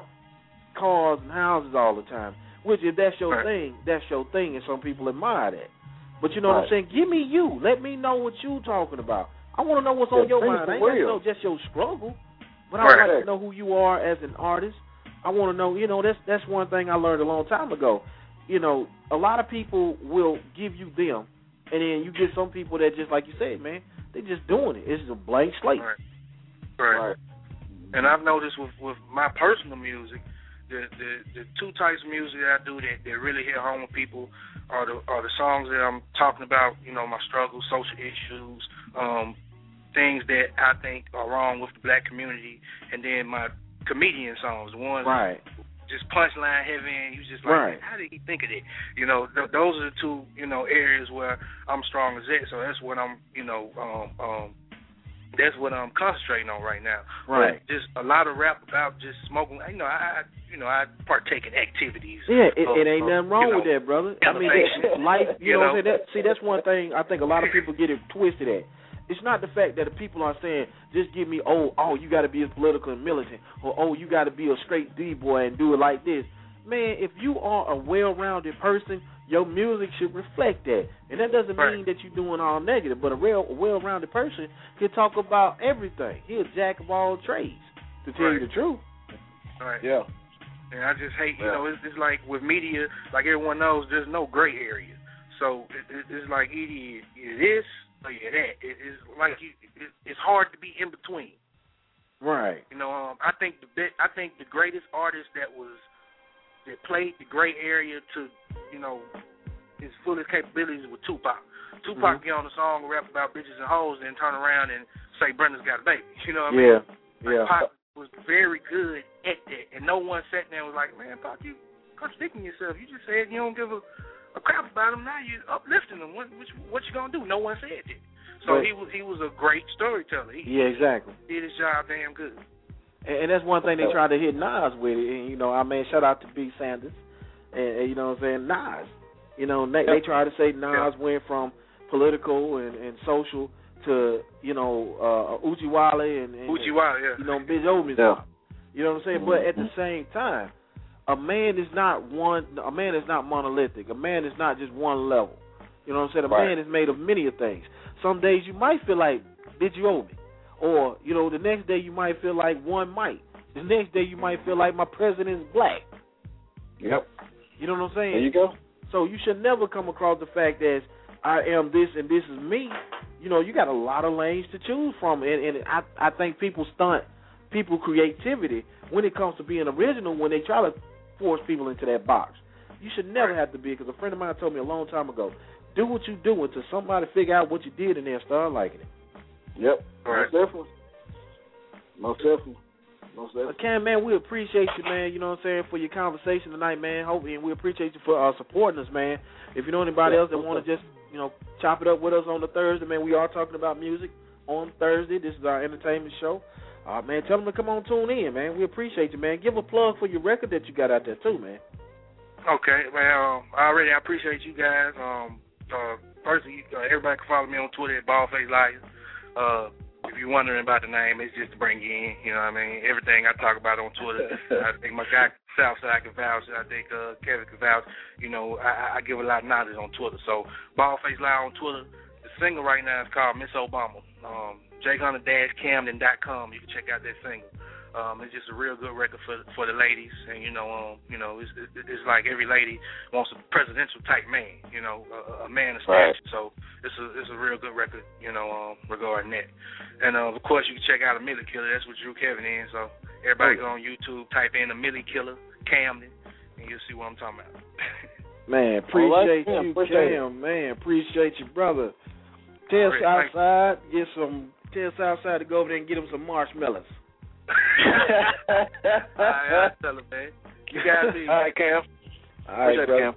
cars and houses all the time, which if that's your right. thing, that's your thing, and some people admire that. But you know right. what I'm saying? Give me you. Let me know what you talking about. I want to know what's on yeah, your mind. I ain't got to know just your struggle, but I right. want to know who you are as an artist. I want to know, you know, that's that's one thing I learned a long time ago. You know, a lot of people will give you them, and then you get some people that just, like you said, man, they just doing it. It's a blank slate. Right. Right. right. And I've noticed with, with my personal music, the, the the two types of music that I do that, that really hit home with people are the are the songs that I'm talking about, you know, my struggles, social issues, um, things that I think are wrong with the black community, and then my comedian songs, the ones right. just punchline heavy, and you just like, right. how did he think of it? You know, th- those are the two, you know, areas where I'm strong as that. So that's what I'm, you know, um, um, that's what I'm concentrating on right now. Right. But just a lot of rap about just smoking. You know, I, you know, I partake in activities. Yeah, it, of, it ain't nothing wrong you know, with that, brother. I mean, that, life. You, you know, know? that, see, that's one thing I think a lot of people get it twisted at. It's not the fact that the people are saying, just give me, oh, oh, you got to be as political and militant, or, oh, you got to be a straight D-boy and do it like this. Man, if you are a well-rounded person, your music should reflect that. And that doesn't right. mean that you're doing all negative, but a real a well-rounded person can talk about everything. He's a jack of all trades, to tell right. you the truth. Right. Yeah. And I just hate, you yeah. know, it's, it's like with media, like everyone knows, there's no gray area. So it, it, it's like either you're this or you're that. It, it's like you, it, it's hard to be in between. Right. You know, um, I think the bit, I think the greatest artist that was that played the gray area to, you know, his fullest capabilities with Tupac. Tupac mm-hmm. get on the song and rap about bitches and hoes, and turn around and say Brenda's got a baby. You know what I yeah. mean? Yeah. Like, Pac was very good at that, and no one sat there and was like, man, Pac, you contradicting yourself. You just said you don't give a a crap about them. Now you uplifting them. What what, what you gonna do? No one said it. So But, he was he was a great storyteller. He yeah, exactly. did his job damn good. And, and that's one thing they tried to hit Nas with it. And, you know, I mean, shout out to B. Sanders. And, and you know what I'm saying? Nas. You know, they, they tried to say Nas went from political and, and social to, you know, uh, Uchiwale and, and Uchiwale, yeah. you know, Big Omi's. Yeah. You know what I'm saying? Mm-hmm. But at the same time, a man is not one. A man is not monolithic. A man is not just one level. You know what I'm saying? A right. man is made of many things. Some days you might feel like, did you owe me? Or, you know, the next day you might feel like one might. The next day you might feel like my president is black. Yep. You know what I'm saying? There you go. So you should never come across the fact that I am this and this is me. You know, you got a lot of lanes to choose from. And, and I, I think people stunt people creativity when it comes to being original when they try to force people into that box. You should never have to be, because a friend of mine told me a long time ago, do what you do until somebody figure out what you did and then start liking it. Yep. Right. Most definitely. Most definitely. Most definitely. Cam, man, we appreciate you, man, you know what I'm saying, for your conversation tonight, man. Hope, and we appreciate you for uh, supporting us, man. If you know anybody yeah, else that want to just, you know, chop it up with us on the Thursday, man, we are talking about music on Thursday. This is our entertainment show. Uh, man, tell them to come on, tune in, man. We appreciate you, man. Give a plug for your record that you got out there, too, man. Okay, well, um, already I appreciate you guys. Um, uh, firstly, uh, everybody can follow me on Twitter at Baldface Liar. Uh, if you're wondering about the name, it's just to bring you in. You know what I mean? Everything I talk about on Twitter, I think my guy Southside can vouch. I think uh, Kevin can vouch. You know, I, I give a lot of knowledge on Twitter. So, Baldface Liar on Twitter. The single right now is called Miss Obama. Um, J Hunter Camden dot com. You can check out that single. Um, it's just a real good record for for the ladies, and you know, um, you know, it's, it's like every lady wants a presidential type man, you know, a, a man of stature. Right. So it's a it's a real good record, you know, um, regarding that. And uh, of course, you can check out a Millie Killer. That's what Drew Kevin is. So everybody go on YouTube, type in a Millie Killer Camden, and you'll see what I'm talking about. Man, appreciate well, you, appreciate Cam. Man, appreciate you, brother. Tell right, Southside, get some. Tell Southside to go over there and get him some marshmallows. All right, I'll tell him, man. You guys be. All right, Cam. All right, brother.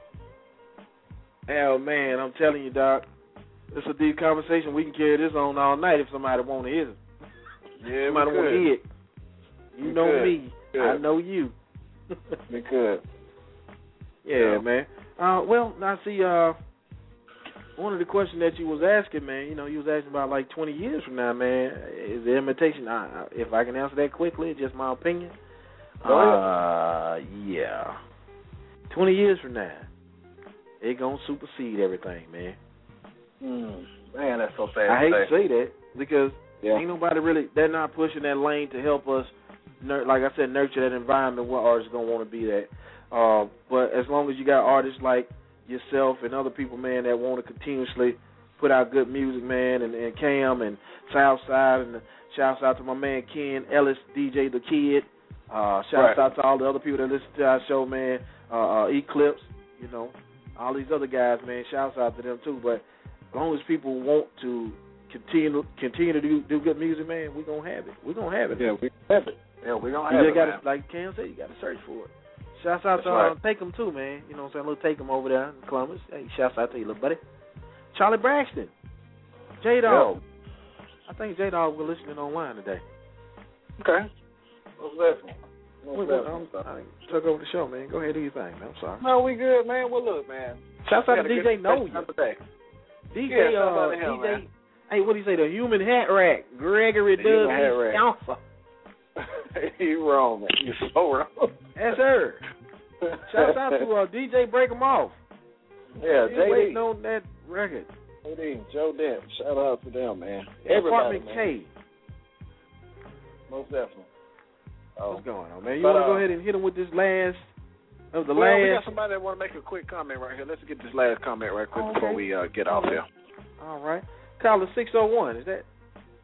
Hell, man, I'm telling you, Doc, it's a deep conversation. We can carry this on all night if somebody want to hear it. Yeah, somebody want to hear it. You we know could. me. Good. I know you. We could. Yeah, yeah, man. Uh, well, I see. Uh, one of the questions that you was asking, man, you know, you was asking about like twenty years from now, man, is the imitation. Uh, if I can answer that quickly, just my opinion. Uh, yeah. Twenty years from now, it gonna supersede everything, man. Mm, man, that's so sad. I hate to say that because yeah. ain't nobody really. They're not pushing that lane to help us. Nur- like I said, nurture that environment where artists gonna want to be that. Uh, but as long as you got artists like yourself and other people, man, that want to continuously put out good music, man, and, and Cam and Southside, and shouts out to my man Ken Ellis, D J The Kid. Uh, shouts right. out to all the other people that listen to our show, man. Uh, uh, Eclipse, you know, all these other guys, man. Shouts out to them too. But as long as people want to continue continue to do, do good music, man, we're gonna have it. We're gonna have it. Yeah, we have it. Yeah, we're gonna you have just it. Gotta, man. like Cam said, you got to search for it. Shouts out That's to right. uh, Take 'em too, man. You know what I'm saying? Little Take 'em over there in Columbus. Hey, shouts out to you, little buddy. Charlie Braxton. J-Dog. I think J-Dog was listening online today. Okay. What's that? Wait, wait, I'm, I took over the show, man. Go ahead, do your thing, man. I'm sorry. No, we good, man. Well, look, man. Shouts out to D J Know You. D J, yeah, uh, him, D J, man. hey, what do you say? The Human Hat Rack. Gregory The W. Human Hat Rack. Alpha. You wrong, man. You're so wrong. Yes, sir. Shouts out to uh, D J Break 'em Off. Yeah, J D. J Waiting on that record. J D, Joe Dent. Shout out to them, man. Everybody, Apartment man. K. Most definitely. Oh. What's going on, man? You But, want to uh, go ahead and hit him with this last of the well, we last? got somebody that want to make a quick comment right here. Let's get this last comment right quick Okay. before we uh, get off Okay. here. All right. Caller six oh one. Is that?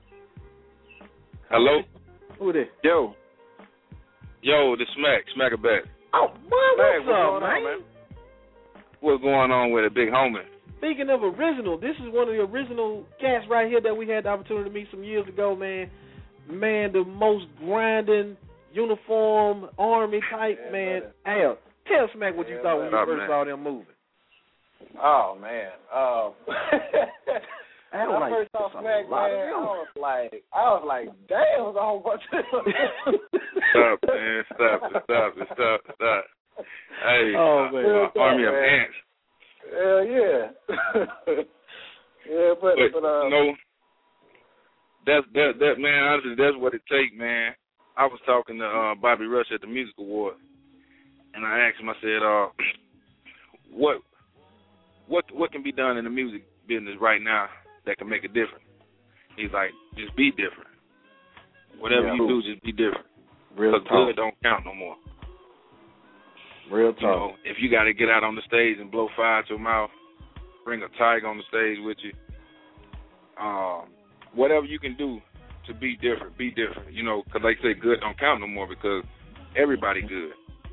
Hello? Who it is? Yo. Yo, this Smack, Smackaback. Oh, boy, Hey, what's, what's up, going man? on, man? What's going on with it, big homie? Speaking of original, this is one of the original cats right here that we had the opportunity to meet some years ago, man. Man, the most grinding, uniform, army type, Yeah, man. brother. Al, tell Smack what you Yeah, thought when you brother. first Man. saw them moving. Oh man. Um, I don't when like I first saw this. Smack, A lot of man, I them. was like, I was like, damn, it was a whole bunch of Stop, man. Stop it. Stop it. Stop. Stop. Hey, Oh, uh, man. uh, army of man. ants. Hell yeah. yeah, but, But, but uh, you know, that's that that man. Honestly, that's what it takes, man. I was talking to uh, Bobby Rush at the Music Award, and I asked him. I said, uh, "What, what, what can be done in the music business right now that can make a difference?" He's like, "Just be different. Whatever Yeah. you do, just be different. Real Because talk. good don't count no more. Real You know, talk. if you got to get out on the stage and blow fire to your mouth, bring a tiger on the stage with you. Um, whatever you can do to be different, be different. You know, because like they say, good don't count no more because everybody good.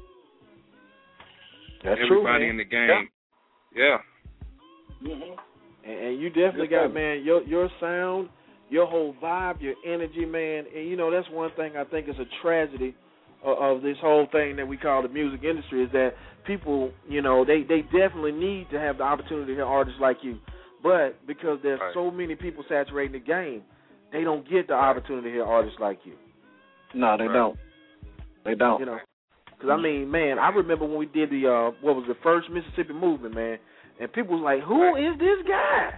That's everybody true, man. in the game. Yeah. mm-hmm. And, and you definitely got, man, your your sound, your whole vibe, your energy, man. And, you know, that's one thing I think is a tragedy of, of this whole thing that we call the music industry is that people, you know, they, they definitely need to have the opportunity to hear artists like you. But because there's Right. so many people saturating the game, they don't get the opportunity to hear artists like you. No, they Right. don't. They don't. You know, because, I mean, man, I remember when we did the, uh, what was the first Mississippi movement, man, and people was like, who Right. is this guy?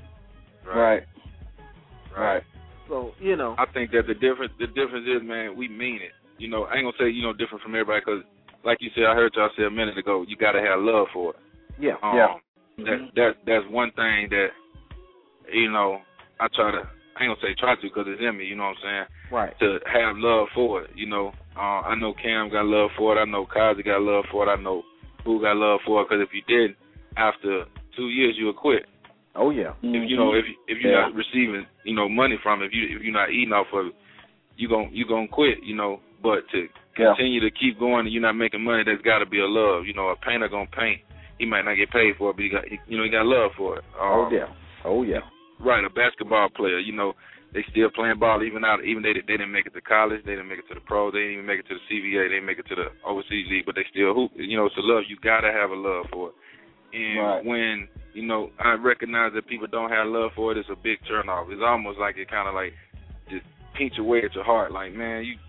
Right. Right. So, you know. I think that the difference, the difference is, man, we mean it. You know, I ain't gonna say you know different from everybody because, like you said, I heard y'all say a minute ago, you gotta have love for it. Yeah. Um, Yeah. That that that's one thing that, you know, I try to. I ain't gonna say try to because it's in me. You know what I'm saying? Right. To have love for it. You know, uh, I know Cam got love for it. I know Kazi got love for it. I know Boo got love for it. Because if you didn't, after two years, you would quit. Oh yeah. If you know, if if you're Yeah. not receiving, you know, money from it, if you if you're not eating off of it, you gon' you gonna quit. You know, but to Yeah. continue to keep going and you're not making money, there's got to be a love. You know, a painter gonna paint. He might not get paid for it, but he got, he, you know, he got love for it. Oh Um, yeah. Oh yeah. Right, a basketball player. You know, they still playing ball even out. Even they they didn't make it to college. They didn't make it to the pros. They didn't even make it to the C V A. They didn't make it to the overseas league, but they still hoop. You know, it's a love. You gotta have a love for it. And Right. when you know, I recognize that people don't have love for it. It's a big turnoff. It's almost like it kind of like just pinch away at your heart. Like, man, you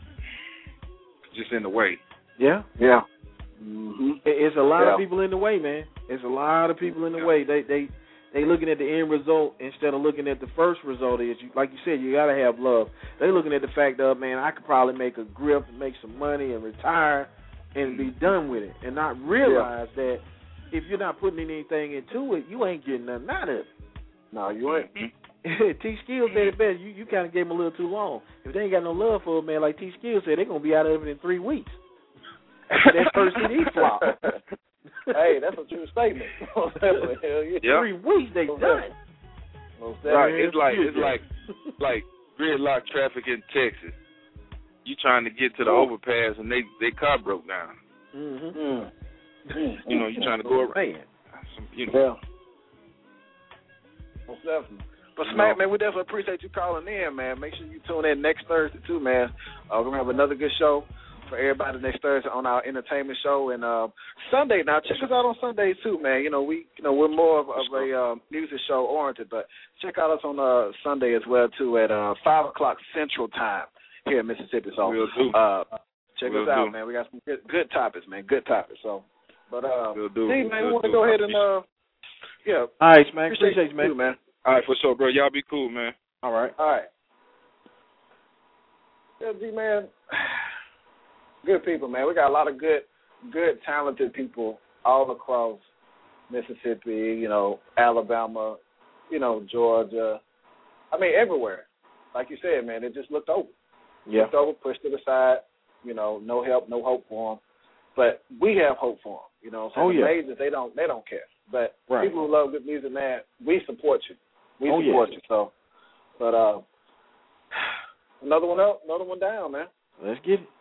just in the way. Yeah. Yeah. Mm-hmm. It- It's a lot Yeah. of people in the way, man. It's a lot of people in the Yeah. way. They they they looking at the end result instead of looking at the first result. Is you, like you said, you gotta have love. They looking at the fact of, man, I could probably make a grip and make some money and retire and be done with it, and not realize that if you're not putting anything into it, you ain't getting nothing out of it. No, you ain't. T Skills said it best. You you kind of gave them a little too long. If they ain't got no love for it, man, like T Skills said, they're gonna be out of it in three weeks. That first C D flop. Hey, that's a true statement. Most definitely. Hell yeah. Yep. Three weeks they Most done. definitely. Most Right. definitely. It's like it's like like gridlock traffic in Texas. You trying to get to the overpass and they they car broke down. Mm-hmm. Mm. Mm. You know, you trying to go around. Man. Some, you know, Yeah. Most definitely. But Smack, man, we definitely appreciate you calling in, man. Make sure you tune in next Thursday too, man. Uh, we're gonna have another good show for everybody next Thursday on our entertainment show, and uh, Sunday. Now check us out on Sundays too, man. You know we, you know we're more of, of a uh, music show oriented, but check out us on uh, Sunday as well too at uh, five o'clock Central Time here in Mississippi. So Will do. uh, check Will us out, do. man. We got some good, good topics, man. Good topics. So, but uh, Will do. D, man, we Will want to do. go ahead and uh, yeah. All right, Smack. Appreciate, Appreciate you, man. too, man. All right, for sure, bro. Y'all be cool, man. All right. All right. Yeah, G, man. Good people, man. We got a lot of good, good, talented people all across Mississippi, you know, Alabama, you know, Georgia. I mean, everywhere. Like you said, man, they just looked over. Yeah. Looked over, pushed to the side, you know, no help, no hope for them. But we have hope for them, you know. So Oh, the yeah. majors, they don't, they don't care. But Right. people who love good music, man, we support you. We Oh, support yeah. you. So, but uh, another one up, another one down, man. Let's get it.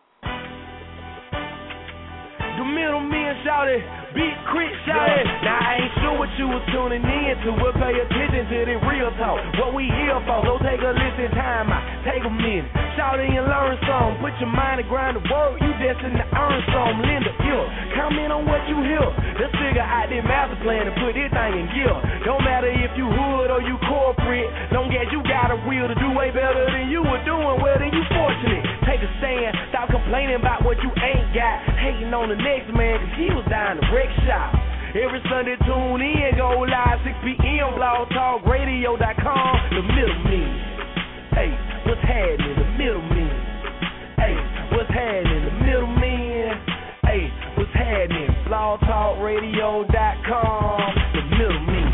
The middleman shouted, Big Crit shouted. Now I ain't sure what you was tuning in to. We'll pay attention to the real talk. What we here for? So take a listen, time out, take a minute. Shout it and learn some. Put your mind to grind the work. You destined to earn some. Lend a ear. Comment on what you hear. Let's figure out out this master plan to put this thing in gear. Don't matter if you hood or you corporate, long as you got a will to do way better than you were doing, well then you fortunate. Take a stand, stop complaining about what you ain't got, hating on the next man cause he was down to wreck shop. Every Sunday tune in, go live six p.m. blog talk radio dot com. The middleman, hey, what's happening? The middleman, hey, what's happening? The middleman, hey, what's happening? blog talk radio dot com. The middleman.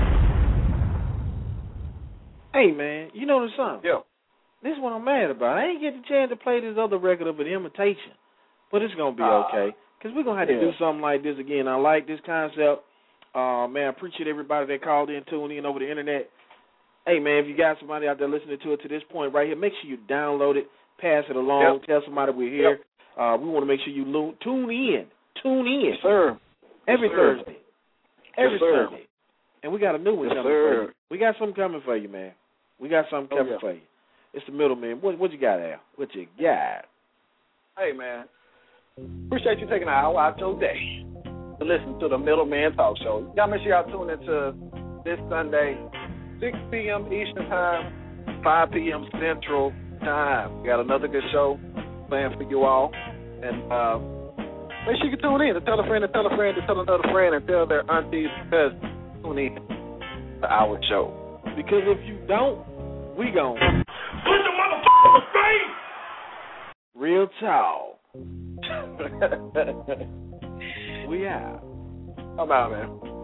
Hey man, you know the song? Yeah. This is what I'm mad about. I ain't get the chance to play this other record of an imitation, but it's gonna be uh, okay. Because we're going to have to yeah. do something like this again. I like this concept. Uh, man, I appreciate everybody that called in, tuned in over the internet. Hey, man, if you got somebody out there listening to it to this point right here, make sure you download it, pass it along, yep. tell somebody we're here. Yep. Uh, we want to make sure you lo- tune in. Tune in. Yes, sir. Every yes, sir. Thursday. Every yes, sir. Thursday. And we got a new one yes, coming sir. for you. We got something coming for you, man. We got something oh, coming yeah. for you. It's the middleman. What, what you got, Al? What you got? Hey, man. Appreciate you taking an hour out your day to listen to the Middleman Talk Show. Y'all make sure y'all tune into this Sunday, six p.m. Eastern Time, five p.m. Central Time. We got another good show planned for you all. And uh, make sure you tune in and tell a friend and tell a friend and tell another friend and tell their aunties because tune in to our show. Because if you don't, we gon' put the motherfucker face. Real talk. We out. I'm out, man.